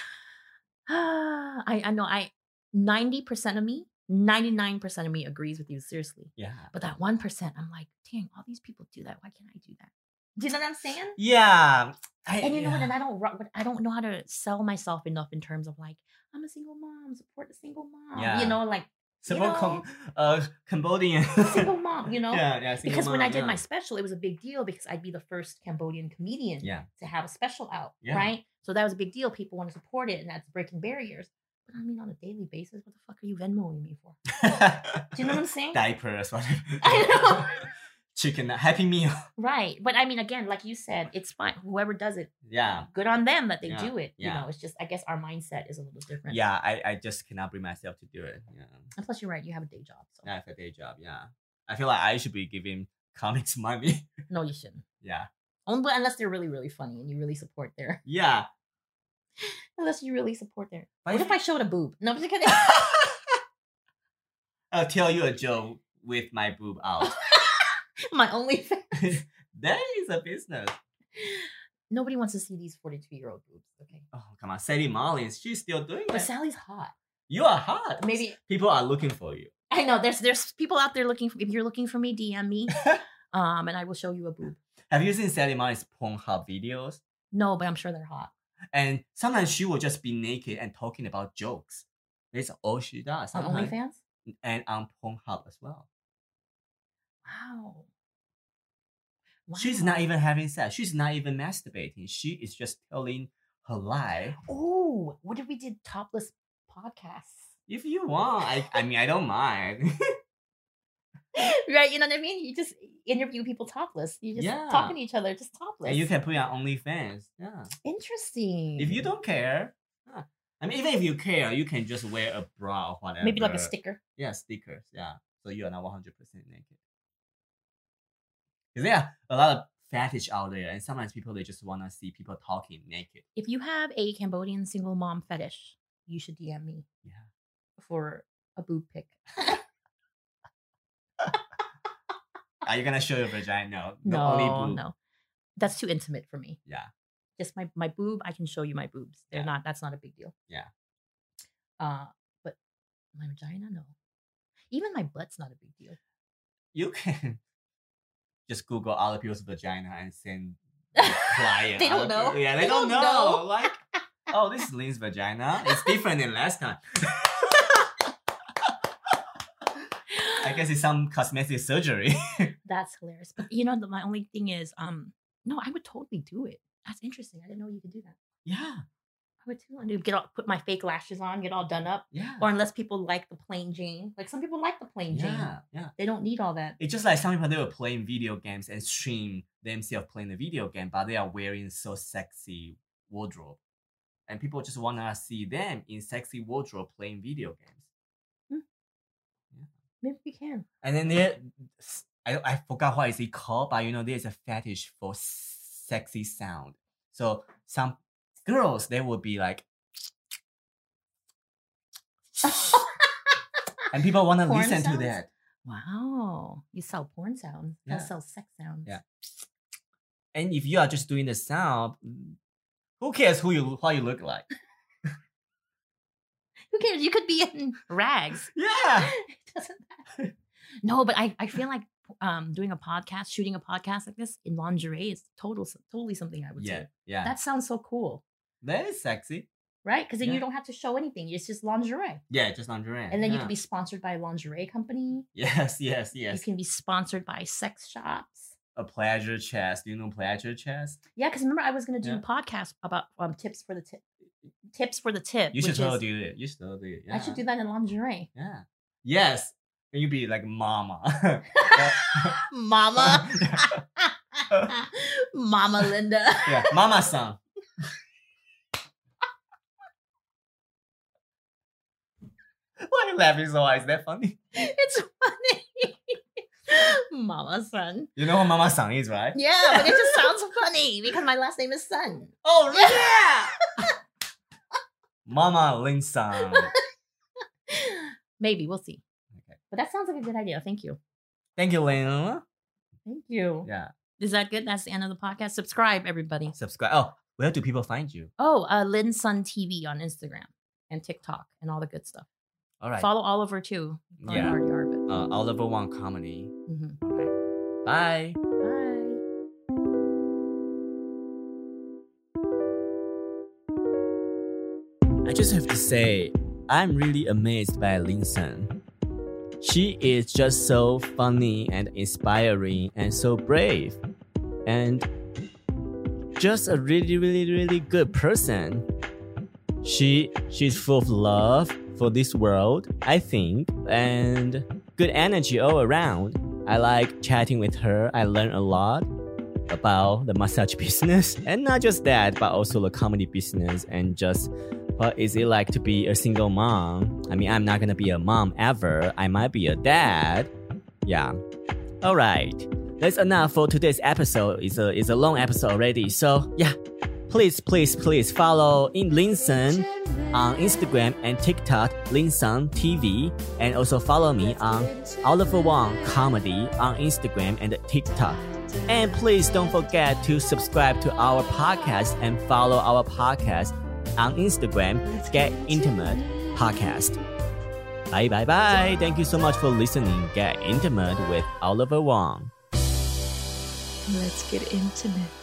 C: I I know I ninety percent of me, ninety-nine percent of me agrees with you, seriously.
A: Yeah.
C: But that one percent, I'm like, dang, all these people do that. Why can't I do that? Do you know what I'm saying?
A: Yeah. I,
C: And you know what?
A: yeah.
C: And I don't ru- I don't know how to sell myself enough in terms of like, I'm a single mom, support the single mom.
A: Yeah.
C: You know, like
A: Support
C: know,
A: Com- uh, Cambodian.
C: single mom, you know?
A: Yeah, yeah. single
C: Because when I
A: mom,
C: did
A: yeah.
C: my special, it was a big deal because I'd be the first Cambodian comedian
A: Yeah.
C: to have a special out,
A: Yeah.
C: right? So that was a big deal. People want to support it, and that's breaking barriers. But I mean, on a daily basis, what the fuck are you Venmoing me for? Do you know what I'm saying?
A: Diapers, whatever.
C: I know.
A: Chicken, Happy Meal.
C: Right. But I mean, again, like you said, it's fine. Whoever does it,
A: Yeah.
C: good on them that they
A: Yeah,
C: do it. You
A: yeah.
C: know, it's just, I guess our mindset is a little different.
A: Yeah, I, I just cannot bring myself to do it. Yeah.
C: And plus, you're right. You have a day job. So
A: Yeah, for a day job. Yeah. I feel like I should be giving comics money.
C: no, you shouldn't.
A: Yeah.
C: Only unless they're really, really funny and you really support their.
A: Yeah.
C: Unless you really support their.
A: But
C: What
A: if
C: if I showed a boob? No, I'm just kidding.
A: I'll tell you a joke with my boob out.
C: My only.
A: That is a business.
C: Nobody wants to see these forty-two year old boobs. Okay.
A: Oh, come on. Sally Mullins, she's still doing
C: But
A: it.
C: Sally's hot.
A: You are hot.
C: Maybe
A: People are looking for you.
C: I know there's there's people out there looking for. If you're looking for me, D M me, um, and I will show you a boob.
A: Have you seen Sally Mullins' Pornhub videos?
C: No, but I'm sure they're hot.
A: And sometimes she will just be naked and talking about jokes. That's all she does.
C: On
A: Sometimes-
C: OnlyFans.
A: And on Pornhub as well.
C: Wow. Wow.
A: She's not even having sex. She's not even masturbating. She is just telling her lie.
C: Oh, what if we did topless podcasts?
A: If you want, I, I mean, I don't mind.
C: Right, you know what I mean? You just interview people topless. You just
A: Yeah.
C: talking to each other, just topless.
A: And you can put it on OnlyFans. Yeah.
C: Interesting.
A: If you don't care, huh. I mean, even if you care, you can just wear a bra or whatever.
C: maybe like a sticker.
A: Yeah, stickers. Yeah. So you are not one hundred percent naked. Because there are a lot of fetish out there, and sometimes people, they just want to see people talking naked.
C: If you have a Cambodian single mom fetish, you should D M me
A: Yeah.
C: for a boob pic.
A: Are you going to show your vagina? No. The
C: No,
A: only boob.
C: no, that's too intimate for me.
A: Yeah.
C: Just my my boob, I can show you my boobs. They're
A: Yeah.
C: not. That's not a big deal.
A: Yeah.
C: Uh, but my vagina, no. Even my butt's not a big deal.
A: You can just Google other people's vagina and send the client.
C: They don't
A: other-
C: know.
A: Yeah, they,
C: They
A: don't,
C: don't
A: know.
C: know.
A: Like, oh, this is Lynn's vagina. It's different than last time. I guess it's some cosmetic surgery.
C: That's hilarious. But you know, the, my only thing is, um, no, I would totally do it. That's interesting. I didn't know you could do that.
A: Yeah.
C: I would too. I would get all, put my fake lashes on, get all done up.
A: Yeah.
C: Or unless people like the plain Jane, like some people like the plain Jane.
A: Yeah. Yeah.
C: They don't need all that.
A: It's just like some people, they were playing video games and stream themselves playing the video game, but they are wearing so sexy wardrobe. And people just want to see them in sexy wardrobe playing video games.
C: Maybe we can.
A: And then there, I, I forgot what is it called, but you know, there's a fetish for sexy sound. So some girls, they would be like, and people want to
C: Porn
A: listen to
C: sounds?
A: that.
C: Wow. You sell porn sounds. You
A: Yeah.
C: sell sex sounds.
A: Yeah. And if you are just doing the sound, who cares who you what you look like?
C: Who cares? You could be in rags.
A: Yeah.
C: It doesn't matter. No, but I, I feel like um doing a podcast, shooting a podcast like this in lingerie is total totally something I would
A: Yeah.
C: do.
A: Yeah.
C: That sounds so cool,
A: That is sexy.
C: right? Because then
A: Yeah.
C: you don't have to show anything. It's just lingerie.
A: Yeah, just lingerie.
C: And then you
A: yeah.
C: can be sponsored by a lingerie company.
A: Yes, yes,
C: You
A: yes.
C: can be sponsored by sex shops.
A: a pleasure chest. Do you know pleasure chest?
C: Yeah, because remember I was gonna do
A: Yeah.
C: a podcast about um tips for the tip, tips for the tip.
A: You should
C: which
A: totally
C: is,
A: do it. You should totally do it. Yeah.
C: I should do that in lingerie.
A: Yeah. Yes. And you be like mama.
C: Mama, Mama Linda.
A: yeah. Mama san. Why are you laughing so hard? Is that funny?
C: It's funny. Mama Sun.
A: You know what mama san is, right?
C: Yeah, but it just sounds funny because my last name is Sun.
A: Oh, yeah. Mama Lin san.
C: Maybe we'll see.
A: Okay.
C: But that sounds like a good idea. Thank you.
A: Thank you, Lin.
C: Thank you.
A: Yeah.
C: Is that good? That's the end of the podcast. Subscribe, everybody.
A: Subscribe. Oh, where do people find you?
C: Oh, uh, Lin Sun T V on Instagram and TikTok and all the good stuff.
A: All right.
C: Follow Oliver too. On
A: Yeah.
C: Hard Yard.
A: Uh, Oliver Wang Comedy.
C: Mhm.
A: All right. Bye.
C: Bye.
A: I just have to say, I'm really amazed by Lin Sun. She is just so funny and inspiring and so brave. And just a really, really, really good person. She she's full of love for this world, I think, and good energy all around. I like chatting with her. I learn a lot about the massage business, and not just that, but also the comedy business and just what is it like to be a single mom. I mean, I'm not gonna be a mom ever. I might be a dad. Yeah. All right. That's enough for today's episode. It's a it's a long episode already. So yeah, please please please follow in Lin Sun on Instagram and TikTok, Lin Sun T V, and also follow me on Oliver Wang Comedy on Instagram and TikTok. And please don't forget to subscribe to our podcast and follow our podcast on Instagram, Get Intimate Podcast. Bye bye bye. Thank you so much for listening. Get Intimate with Oliver Wang.
C: Let's get intimate.